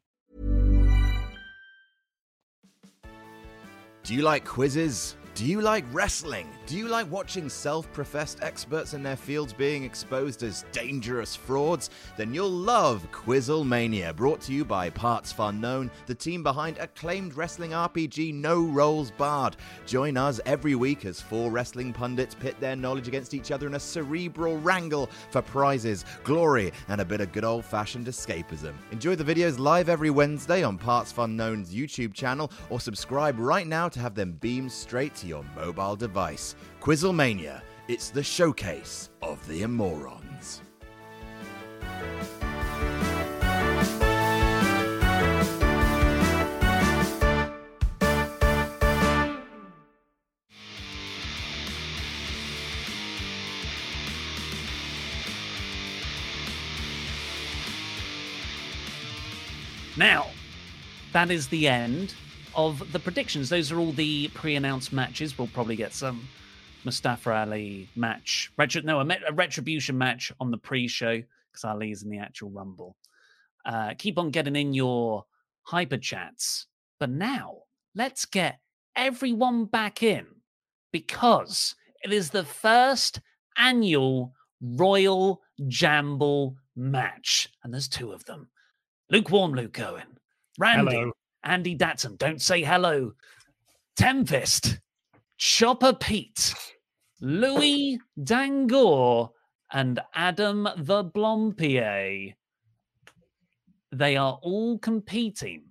Do you like quizzes? Do you like wrestling? Do you like watching self-professed experts in their fields being exposed as dangerous frauds? Then you'll love Quizzlemania, brought to you by Parts Fun Known, the team behind acclaimed wrestling R P G No Rolls Barred. Join us every week as four wrestling pundits pit their knowledge against each other in a cerebral wrangle for prizes, glory, and a bit of good old-fashioned escapism. Enjoy the videos live every Wednesday on Parts Fun Known's YouTube channel, or subscribe right now to have them beamed straight to your mobile device. Quizzlemania, it's the showcase of the immorons. Now, that is the end of the predictions. Those are all the pre-announced matches. We'll probably get some Mustafa Ali match, retro, no, a, a Retribution match on the pre-show because Ali's in the actual Rumble. Uh, keep on getting in your hyper chats. But now, let's get everyone back in because it is the first annual Royal Jamble match. And there's two of them. Lukewarm Luke Owen, Randy, hello. Andy Datson, don't say hello, Tempest, Chopper Pete, Louis Dangoor, and Adam the Blompier. They are all competing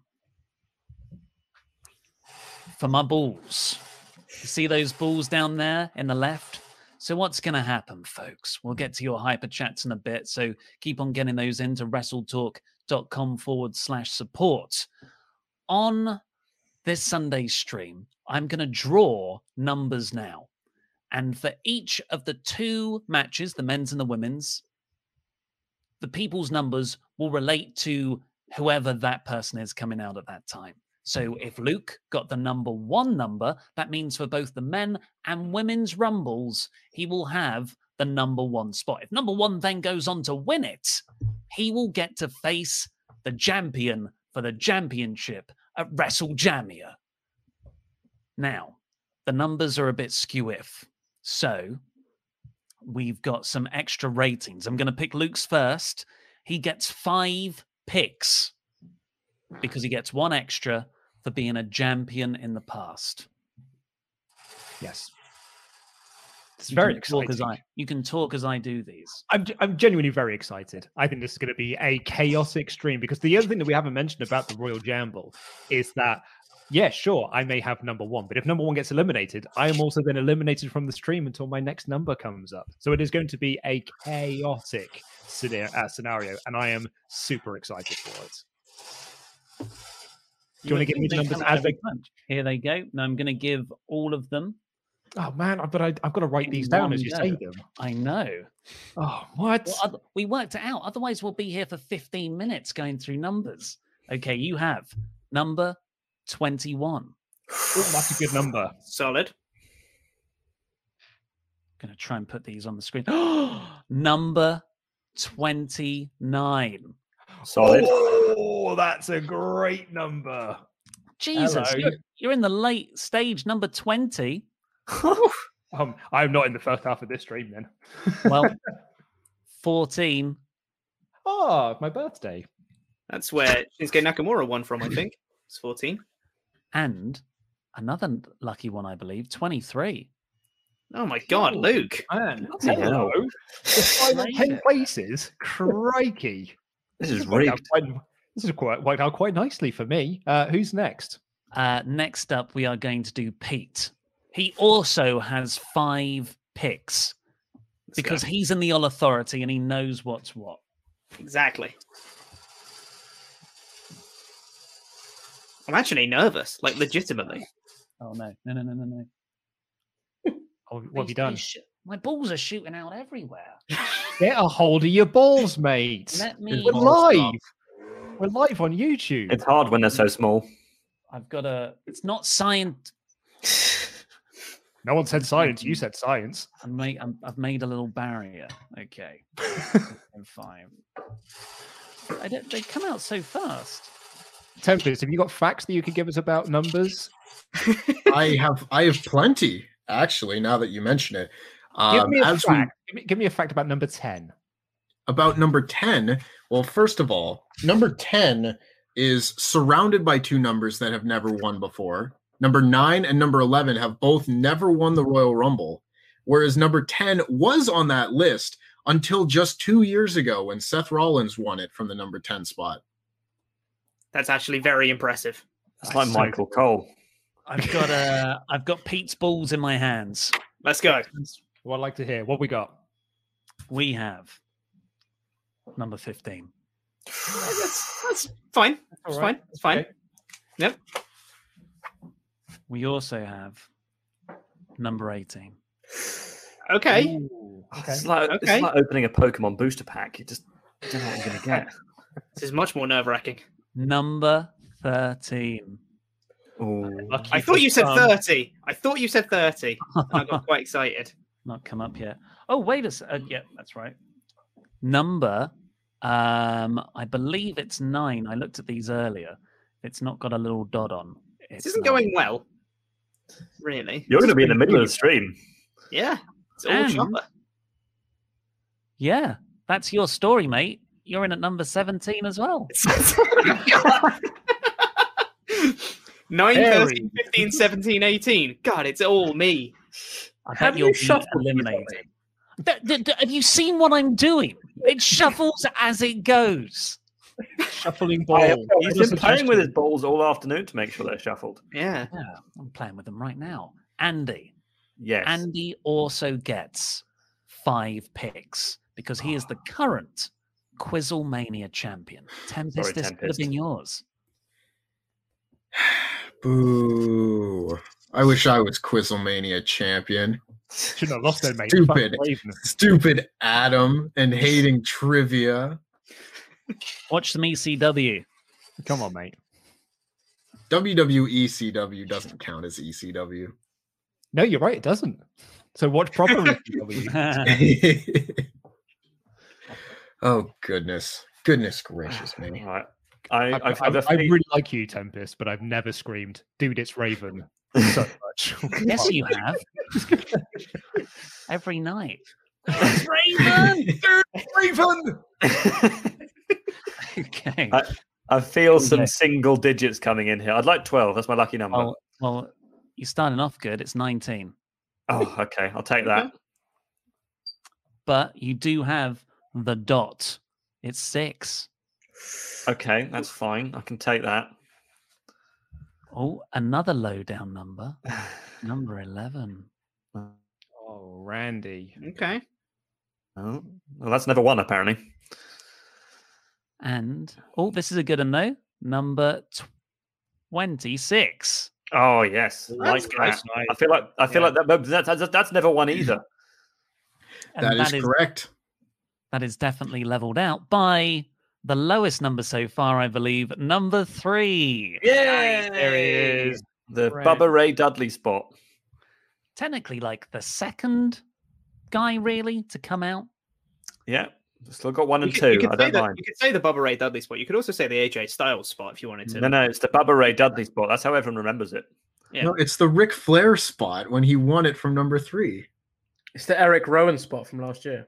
for my balls. You see those balls down there in the left? So what's going to happen, folks? We'll get to your hyper chats in a bit, so keep on getting those into wrestletalk.com forward slash support. On this Sunday stream, I'm going to draw numbers now. And for each of the two matches, the men's and the women's, the people's numbers will relate to whoever that person is coming out at that time. So if Luke got the number one number, that means for both the men and women's rumbles, he will have the number one spot. If number one then goes on to win it, he will get to face the champion for the championship at WrestleJamia. Now, the numbers are a bit skew-if. So we've got some extra ratings. I'm going to pick Luke's first. He gets five picks because he gets one extra for being a champion in the past. Yes. It's you very can talk exciting. As I, you can talk as I do these. I'm I'm genuinely very excited. I think this is going to be a chaotic stream because the other thing that we haven't mentioned about the Royal Jamble is that Yeah, sure, I may have number one, but if number one gets eliminated, I am also then eliminated from the stream until my next number comes up. So it is going to be a chaotic scenario, and I am super excited for it. Do you, you want to give me the numbers as they punch? Here they go. Now I'm going to give all of them. Oh man, but I, I've got to write these down as you say them. I know. Oh, what? Well, we worked it out. Otherwise, we'll be here for fifteen minutes going through numbers. Okay, you have number twenty-one. Oh, that's a good number. Solid. I'm going to try and put these on the screen. Number twenty-nine. Solid. Oh, that's a great number. Jesus, you're, you're in the late stage, number twenty. um, I'm not in the first half of this stream then. Well, fourteen. Oh, my birthday. That's where Shinsuke Nakamura won from, I think. It's fourteen. And another lucky one, I believe, twenty-three. Oh my God, oh, Luke. Man, hello. ten places. Crikey. This is rigged. Quite, this is quite worked out quite nicely for me. Uh, who's next? Uh, next up, we are going to do Pete. He also has five picks Let's because go. he's in the All Authority and he knows what's what. Exactly. I'm actually nervous, like legitimately. Oh no, no, no, no, no, no. Oh, what have you done? Sh- my balls are shooting out everywhere. Get a hold of your balls, mate. Let me. We're live. We're live on YouTube. It's hard when they're so small. I've got a. It's not science. No one said science. You said science. I made, I'm, I've made a little barrier. Okay. Five. I don't, they come out so fast. Tempest, have you got facts that you could give us about numbers? I have. I have plenty. Actually, now that you mention it, um, give me a as fact. We, give, me, give me a fact about number ten. About number ten. Well, first of all, number ten is surrounded by two numbers that have never won before. Number nine and number eleven have both never won the Royal Rumble, whereas number ten was on that list until just two years ago when Seth Rollins won it from the number ten spot. That's actually very impressive. That's like Michael Cole. I've got uh, I've got Pete's balls in my hands. Let's go. What I'd like to hear. What we got? We have number fifteen. That's, that's fine. That's right. fine. It's fine. Okay. Yep. We also have number eighteen. Okay. Ooh, okay. It's, like, okay. It's like opening a Pokemon booster pack. You just don't know what you're going to get. This is much more nerve-wracking. Number thirteen. Ooh. I thought you said thirty. I thought you said thirty. And I got quite excited. Not come up yet. Oh, wait a second. Uh, yeah, that's right. Number, um, I believe it's nine. I looked at these earlier. It's not got a little dot on. It's this isn't nine. going well. Really? You're going to be in the middle of the stream. Yeah. It's all And- chopper. Yeah, that's your story, mate. You're in at number seventeen as well. nine, thirteen, fifteen, seventeen, eighteen. God, it's all me. I Have bet you you'll be shuffled eliminated. Th- th- th- have you seen what I'm doing? It shuffles as it goes. Shuffling I, ball. he's been playing with his balls all afternoon to make sure they're shuffled. Yeah. Yeah, I'm playing with them right now. Andy. Yes. Andy also gets five picks because he is the current Quizzlemania champion. Tempest, Sorry, this could have Tempest. been yours. Boo. I wish I was Quizzlemania champion. Shouldn't have lost it, mate. Stupid. Fucking braveness. Stupid Adam and hating trivia. Watch some E C W. Come on, mate. W W E C W doesn't count as E C W. No, you're right. It doesn't. So watch proper E C W. Oh, goodness. Goodness gracious me. All right. I, I, I've, I, I've I officially- really like you, Tempest, but I've never screamed, dude, it's Raven so much. Yes, you have. Every night. It's Raven! Raven! Okay. I, I feel some Okay. single digits coming in here. I'd like twelve. That's my lucky number. Well, well, you're starting off good. It's nineteen. Oh, okay. I'll take that. But you do have the dot. It's six. Okay, that's fine. I can take that. Oh, another low down number. Number eleven. Oh, Randy. Okay. Oh, well, that's never one, apparently. And, oh, this is a good one, though. Number twenty-six. Oh, yes. That's Like nice. that. I feel like I feel Yeah. like that, that's, that's, that's never one either. And that is correct. That is definitely leveled out by the lowest number so far, I believe. Number three. Yeah, there he is. The Right. Bubba Ray Dudley spot. Technically, like the second guy, really, to come out. Yeah. Still got one You and could, two. you could I say don't the, mind. You could say the Bubba Ray Dudley spot. You could also say the A J Styles spot if you wanted to. No, no, it's the Bubba Ray Dudley spot. That's how everyone remembers it. Yeah. No, it's the Ric Flair spot when he won it from number three. It's the Eric Rowan spot from last year.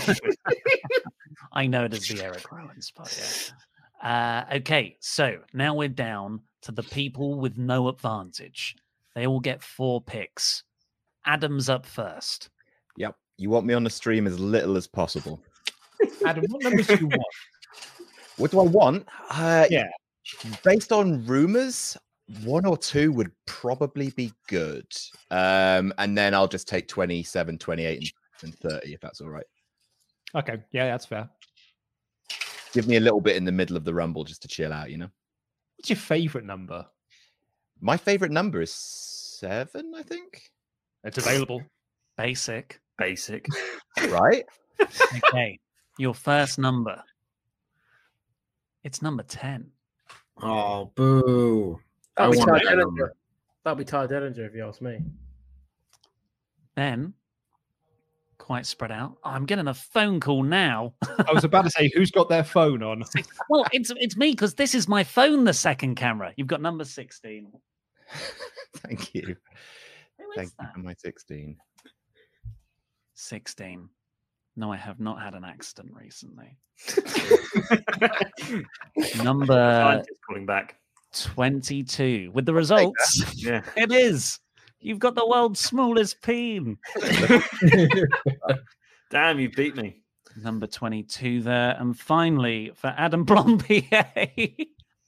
I know it as the Eric Rowan spot, yeah. Uh, okay, so now we're down to the people with no advantage. They all get four picks. Adam's up first. Yep. You want me on the stream as little as possible. Adam, what numbers do you want? What do I want? Uh, Yeah. Based on rumors, one or two would probably be good. Um, and then I'll just take twenty-seven, twenty-eight, and thirty, if that's all right. Okay, yeah, that's fair. Give me a little bit in the middle of the rumble just to chill out, you know? What's your favorite number? My favorite number is seven, I think. It's available. Basic. Basic. Right? Okay, your first number. It's number ten. Oh, boo. I That'll be want Ty that Dillinger. number. That'll be Ty Dillinger if you ask me. Then, quite spread out. Oh, I'm getting a phone call now. I was about to say, who's got their phone on? Well, it's it's me because this is my phone, the second camera. You've got number sixteen. Thank you. Who Thank is you that? for my sixteen. sixteen. No, I have not had an accident recently. Number Scientist calling back. twenty-two. With the results, Yeah. it is. You've got the world's smallest peen. Damn, you beat me. Number twenty-two there. And finally, for Adam Blombier,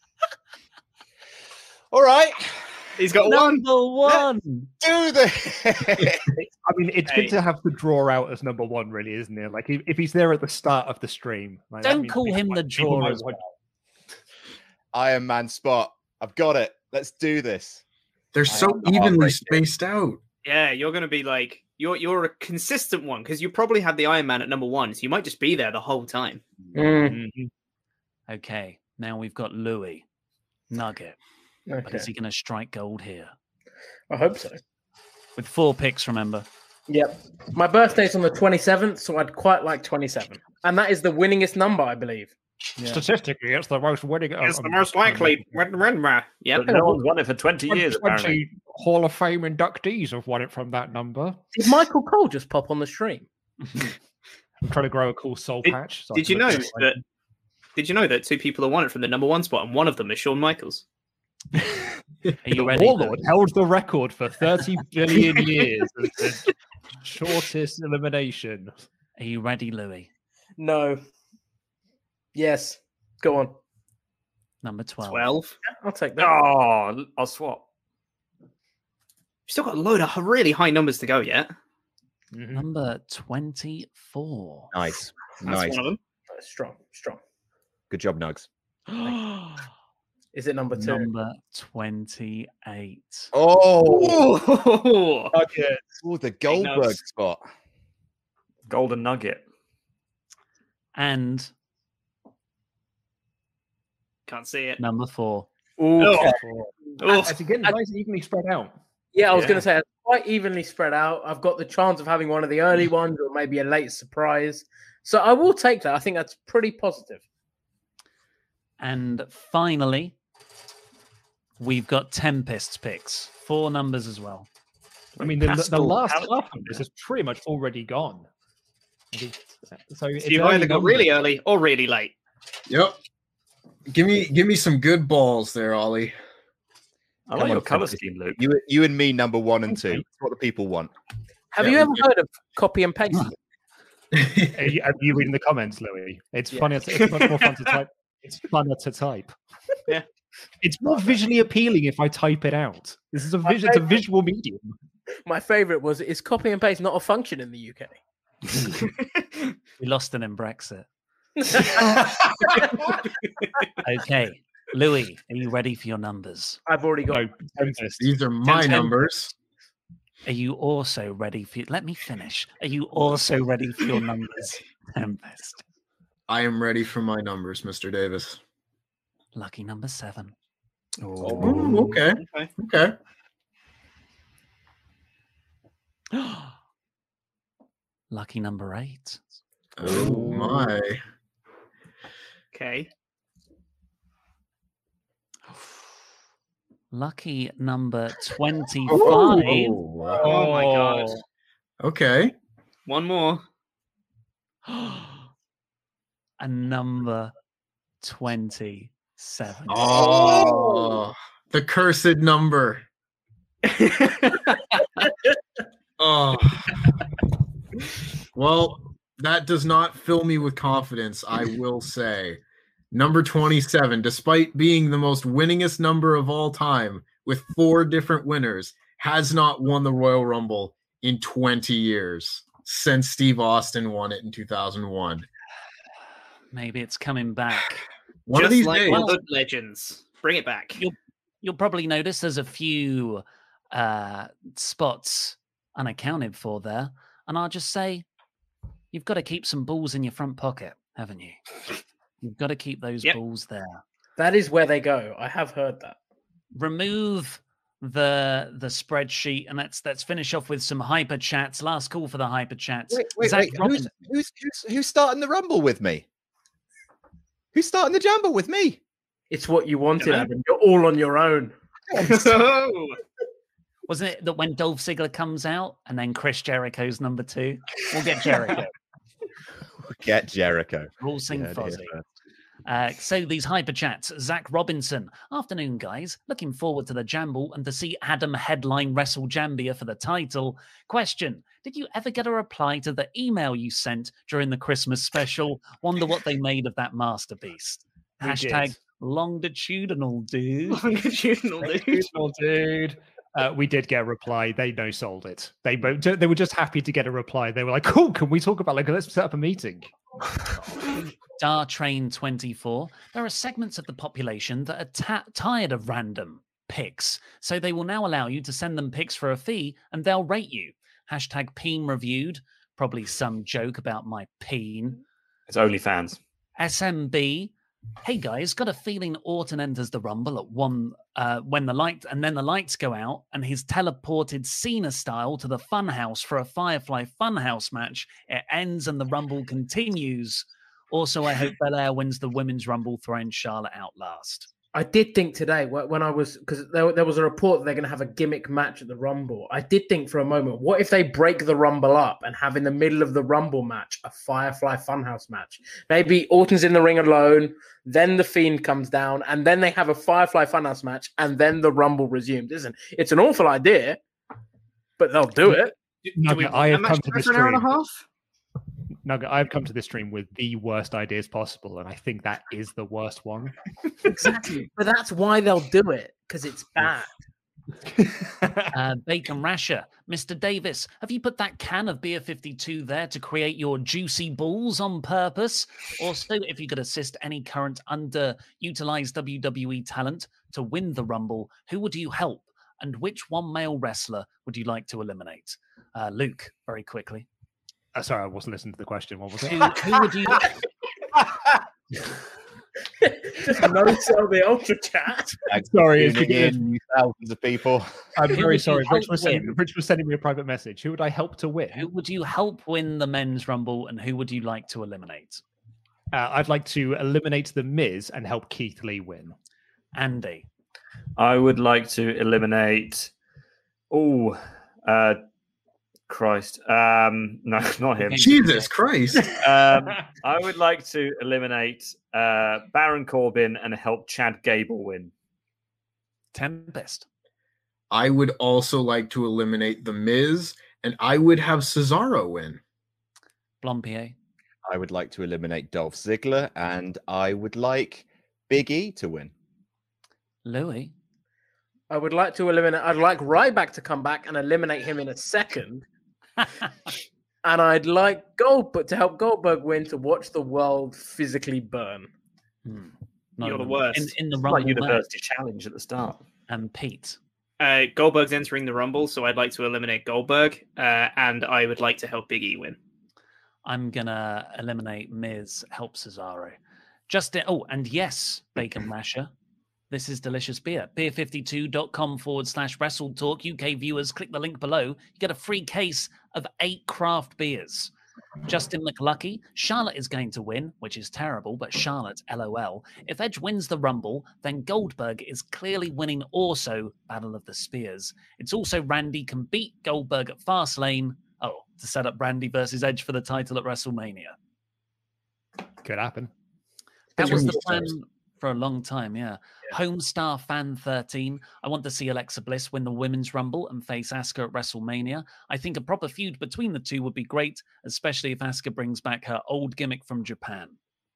All right. He's got one. number one. Do this. I mean, it's Hey. good to have to draw out as number one, really, isn't it? Like, if, if he's there at the start of the stream, like, that Don't means call people him might- the people drawer might as want- Iron Man spot. I've got it. Let's do this. They're I so am the evenly heartbreaker. spaced out. Yeah, you're going to be like you're you're a consistent one because you probably had the Iron Man at number one, so you might just be there the whole time. Mm. Okay, now we've got Louis Nugget. But Okay. is he going to strike gold here? I hope so. With four picks, remember. Yep. My birthday's on the twenty-seventh, so I'd quite like twenty-seven. And that is the winningest number, I believe. Statistically, it's the most winning. It's um, the most likely. Yep. But no one's won it for twenty years, apparently. twenty Hall of Fame inductees have won it from that number. Did Michael Cole just pop on the stream? I'm trying to grow a cool soul Did, patch. so I did can you know look like- that? Did you know that two people have won it from the number one spot, and one of them is Shawn Michaels? Are The you ready? Warlord held the record for thirty billion years as the shortest elimination. Are you ready, Louis? No. Yes. Go on. Number twelve. Twelve. I'll take that. Oh, I'll swap. You've still got a load of really high numbers to go yet. Number twenty-four. Nice. That's nice. one of them. That's strong. Strong. Good job, Nugs. Is it number two? Number twenty-eight. Oh, Oh, Okay. oh the Goldberg knows. spot. Golden Nugget. And can't see it. number four. Ooh, Oh. okay. Oh, It's again nice and evenly spread out. Yeah, I was Yeah. going to say it's quite evenly spread out. I've got the chance of having one of the early ones or maybe a late surprise. So I will take that. I think that's pretty positive. And finally, we've got Tempest's picks. Four numbers as well. I mean, the, the Pascal last Alex- half of this is pretty much already gone. So it's you've early either got numbers. really early or really late. Yep. Give me give me some good balls there, Ollie. I Come like on, your color Tempest. scheme, Luke. You, you and me, number one and two. That's what the people want. Have Yeah, you we ever do. heard of copy and paste? Are you, are you reading the comments, Louis? It's Yeah. funny. It's much more fun to type. It's funner to type. It's more visually appealing if I type it out. This is a vis- it's a visual medium. My favorite was, is copy and paste not a function in the U K? We lost it in Brexit. Okay, Louis, are you ready for your numbers? I've already got. These are my Tempest. numbers. Are you also ready for? Let me finish. Are you also ready for your numbers, Tempest? I am ready for my numbers, Mister Davis. Lucky number seven. Oh, okay. Okay. Okay. Lucky number eight. Oh my. Okay. Lucky number twenty-five. Oh, Oh my god. Okay. One more. And number twenty-seven. Oh, the cursed number. Oh. Well, that does not fill me with confidence, I will say. Number twenty-seven, despite being the most winningest number of all time with four different winners, has not won the Royal Rumble in twenty years since Steve Austin won it in two thousand one. Maybe it's coming back. One Just of these like days. Hood Legends. Bring it back. You'll, you'll probably notice there's a few uh, spots unaccounted for there. And I'll just say, you've got to keep some balls in your front pocket, haven't you? You've got to keep those Yep. balls there. That is where they go. I have heard that. Remove the the spreadsheet, and let's let's finish off with some hyper chats. Last call for the hyper chats. Wait, wait, Zach wait. Who's, Robinson. who's, who's, who's starting the Rumble with me? Who's starting the Jamble with me? It's what you wanted, Adam. You're all on your own. Oh. Wasn't it that when Dolph Ziggler comes out and then Chris Jericho's number two? We'll get Jericho. Get Jericho. We'll sing Yeah, Fozzy. yeah. Uh, so these hyper chats. Zach Robinson. Afternoon, guys. Looking forward to the Jamble and to see Adam headline Wrestle Jambia for the title. Question. Did you ever get a reply to the email you sent during the Christmas special? Wonder what they made of that masterpiece. We Hashtag did. longitudinal, dude. Longitudinal, dude. Beautiful dude. Uh, we did get a reply. They no sold it. They bo- they were just happy to get a reply. They were like, "Cool, can we talk about like let's set up a meeting?" Star Train twenty-four. There are segments of the population that are ta- tired of random picks, so they will now allow you to send them picks for a fee, and they'll rate you. Hashtag Peen reviewed. Probably some joke about my peen. It's OnlyFans. S M B. Hey guys, got a feeling Orton enters the Rumble at one uh, when the light and then the lights go out, and he's teleported Cena style to the Funhouse for a Firefly Funhouse match. It ends and the Rumble continues. Also, I hope Belair wins the Women's Rumble, throwing Charlotte out last. I did think today wh- when I was, because there, there was a report that they're going to have a gimmick match at the Rumble. I did think for a moment, what if they break the Rumble up and have in the middle of the Rumble match a Firefly Funhouse match? Maybe Orton's in the ring alone, then the Fiend comes down, and then they have a Firefly Funhouse match, and then the Rumble resumes. Listen, it's an awful idea, but they'll do it. Nugget, I have come to this for an hour and a stream. half? Nugget, I've come to this stream with the worst ideas possible, and I think that is the worst one. Exactly. But that's why they'll do it, because it's bad. uh, Bacon Rasher. Mister Davis, have you put that can of Beer fifty-two there to create your juicy balls on purpose? Also, if you could assist any current underutilized W W E talent to win the Rumble, who would you help? And which one male wrestler would you like to eliminate? Uh, Luke, very quickly. Uh, sorry, I wasn't listening to the question. What was it? Who, who would you... Just no sell the ultra chat. Sorry, it's Tuning because- in, you thousands of people. I'm Who very would you sorry. Rich help was, sending, win? Rich was sending me a private message. Who would I help to win? Who would you help win the men's Rumble, and who would you like to eliminate? Uh, I'd like to eliminate the Miz and help Keith Lee win. Andy. I would like to eliminate. Oh, uh, Christ. Um, no, not him. Jesus Christ. Um, I would like to eliminate uh, Baron Corbin and help Chad Gable win. Tempest. I would also like to eliminate The Miz, and I would have Cesaro win. Blompier. I would like to eliminate Dolph Ziggler, and I would like Big E to win. Louis? I would like to eliminate. I'd like Ryback to come back and eliminate him in a second. And I'd like Goldberg to help Goldberg win to watch the world physically burn. Hmm. You're the worst. In, in the It's Rumble like University match. Challenge at the start. And Pete. Uh, Goldberg's entering the Rumble, so I'd like to eliminate Goldberg, uh, and I would like to help Big E win. I'm gonna eliminate Miz, help Cesaro. Just oh, and yes, Bacon Rasher. This is delicious beer. beer fifty-two dot com forward slash Wrestle Talk. U K viewers, click the link below. You get a free case of eight craft beers. Justin McLucky, Charlotte is going to win, which is terrible, but Charlotte, LOL. If Edge wins the Rumble, then Goldberg is clearly winning also Battle of the Spears. It's also Randy can beat Goldberg at Fastlane. Oh, to set up Randy versus Edge for the title at WrestleMania. Could happen. That was the plan for a long time, yeah. yeah. Homestar Fan thirteen. I want to see Alexa Bliss win the Women's Rumble and face Asuka at WrestleMania. I think a proper feud between the two would be great, especially if Asuka brings back her old gimmick from Japan.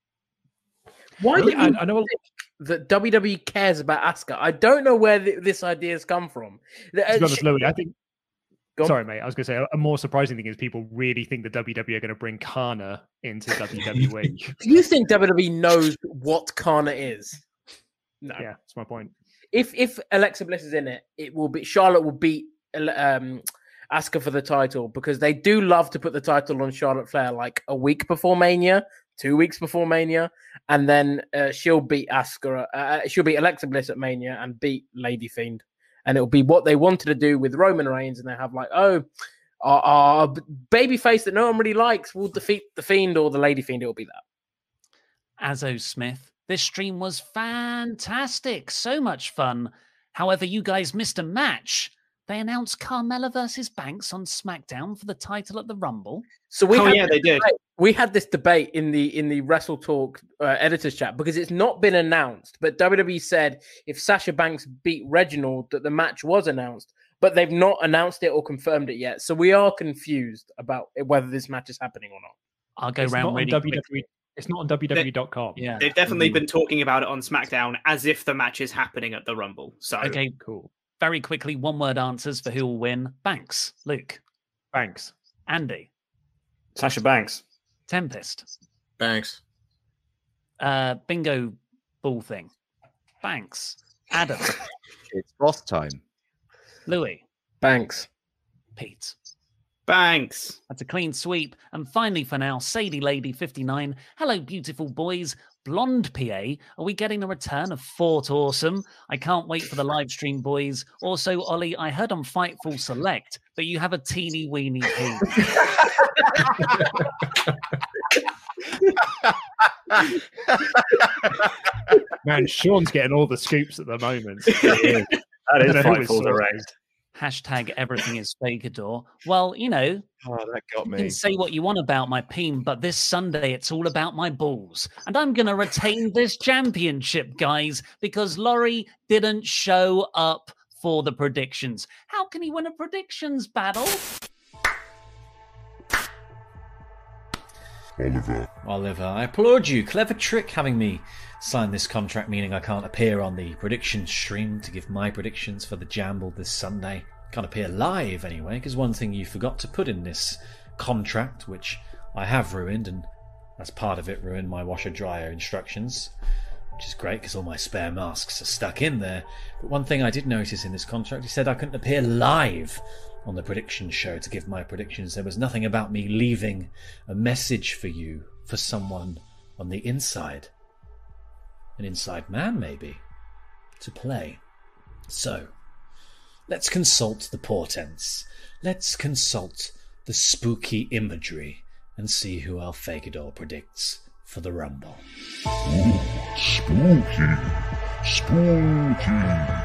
Why do you I, I know think that W W E cares about Asuka? I don't know where th- this idea has come from. To be honest, Louis, I think... Sorry, mate. I was going to say a more surprising thing is people really think the W W E are going to bring Kana into W W E. Do you think W W E knows what Kana is? No. Yeah, that's my point. If if Alexa Bliss is in it, it will be Charlotte will beat um, Asuka for the title because they do love to put the title on Charlotte Flair like a week before Mania, two weeks before Mania, and then uh, she'll beat Asuka. Uh, she'll beat Alexa Bliss at Mania and beat Lady Fiend. And it'll be what they wanted to do with Roman Reigns. And they have like, oh, our, our babyface that no one really likes will defeat the Fiend or the Lady Fiend. It'll be that. Azzo Smith. This stream was fantastic. So much fun. However, you guys missed a match. They announced Carmella versus Banks on SmackDown for the title at the Rumble. So we oh, had yeah, they did. Debate. We had this debate in the in the Wrestle Talk uh, editors chat because it's not been announced. But W W E said if Sasha Banks beat Reginald, that the match was announced, but they've not announced it or confirmed it yet. So we are confused about whether this match is happening or not. I'll go it's round not really on W W E. It's not on W W E dot com. Yeah, they've definitely mm-hmm. been talking about it on SmackDown as if the match is happening at the Rumble. So okay, cool. Very quickly, one word answers for who will win. Banks, Luke, Banks, Andy, Sasha Banks. Tempest. Banks. Uh, bingo ball thing. Banks. Adam. It's boss time. Louis. Banks. Pete. Banks. That's a clean sweep. And finally for now, Sadie Lady fifty-nine. Hello, beautiful boys. Blonde P A. Are we getting a return of Fort Awesome? I can't wait for the live stream, boys. Also, Ollie, I heard on Fightful Select that you have a teeny weeny pee. Man, Sean's getting all the scoops at the moment. That is Fightful Select. Hashtag everything is Fakador. Well, you know, oh, that got you me. can say what you want about my peen, but this Sunday it's all about my balls. And I'm going to retain this championship, guys, because Laurie didn't show up for the predictions. How can he win a predictions battle? Oliver. Oliver, I applaud you. Clever trick having me sign this contract, meaning I can't appear on the prediction stream to give my predictions for the Jamble this Sunday. Can't appear live anyway, because one thing you forgot to put in this contract, which I have ruined, and that's part of it, ruined my washer-dryer instructions, which is great because all my spare masks are stuck in there. But one thing I did notice in this contract, he said I couldn't appear live on the prediction show to give my predictions. There was nothing about me leaving a message for you, for someone on the inside. An inside man, maybe, to play. So, let's consult the portents. Let's consult the spooky imagery and see who our Fakador predicts for the Rumble. Ooh, spooky, spooky,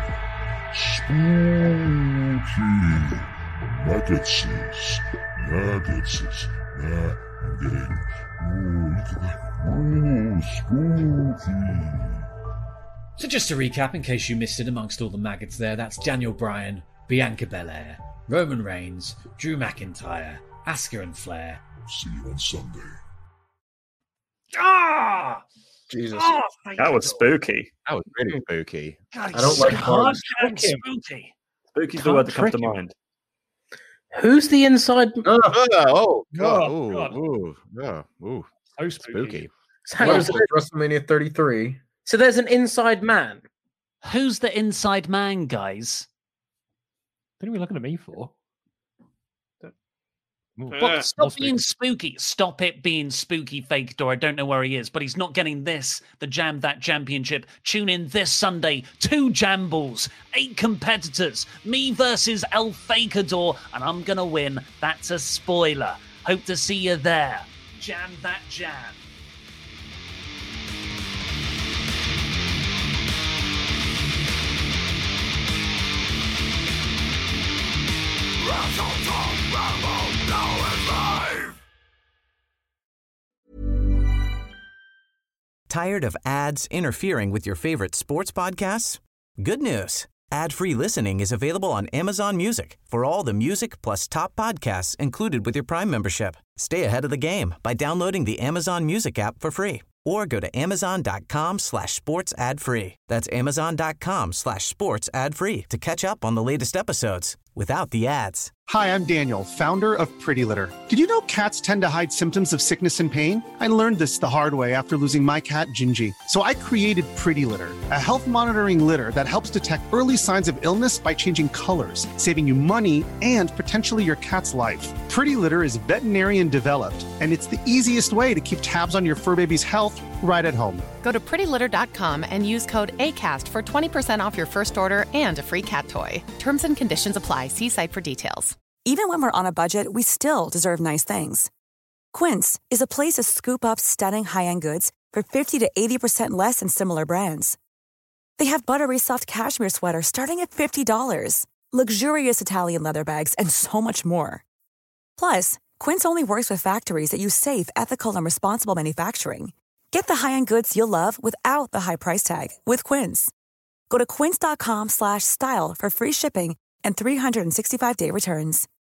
spooky. Nuggets, nuggets, nah, I'm getting, ooh, look at that, ooh, spooky. So just to recap, in case you missed it amongst all the maggots there, that's Daniel Bryan, Bianca Belair, Roman Reigns, Drew McIntyre, Asuka and Flair. See you on Sunday. Ah! Jesus. Oh, that was spooky. That was really spooky. God, I don't like bugs. Spooky. Spooky's the word that comes to mind. Who's the inside? Oh, oh god! Oh, Ooh, God. ooh, yeah, ooh, So spooky. spooky. So, What is it? WrestleMania thirty-three. so there's an inside man. Who's the inside man, guys? What are we looking at me for? Ooh. But stop More being spooky. Stop it being spooky, fake door. I don't know where he is, but he's not getting this, the Jam That Championship. Tune in this Sunday. Two Jambles, eight competitors, me versus El Fakador, and I'm going to win. That's a spoiler. Hope to see you there. Jam That Jam. Tired of ads interfering with your favorite sports podcasts? Good news. Ad-free listening is available on Amazon Music for all the music plus top podcasts included with your Prime membership. Stay ahead of the game by downloading the Amazon Music app for free or go to amazon.com slash sports ad free. That's amazon.com slash sports ad free to catch up on the latest episodes without the ads. Hi, I'm Daniel, founder of Pretty Litter. Did you know cats tend to hide symptoms of sickness and pain? I learned this the hard way after losing my cat, Gingy. So I created Pretty Litter, a health monitoring litter that helps detect early signs of illness by changing colors, saving you money and potentially your cat's life. Pretty Litter is veterinarian developed, and it's the easiest way to keep tabs on your fur baby's health right at home. Go to pretty litter dot com and use code ACAST for twenty percent off your first order and a free cat toy. Terms and conditions apply. See site for details. Even when we're on a budget, we still deserve nice things. Quince is a place to scoop up stunning high-end goods for fifty to eighty percent less than similar brands. They have buttery soft cashmere sweaters starting at fifty dollars, luxurious Italian leather bags, and so much more. Plus, Quince only works with factories that use safe, ethical, and responsible manufacturing. Get the high-end goods you'll love without the high price tag with Quince. Go to quince.com slash style for free shipping and three sixty-five day returns.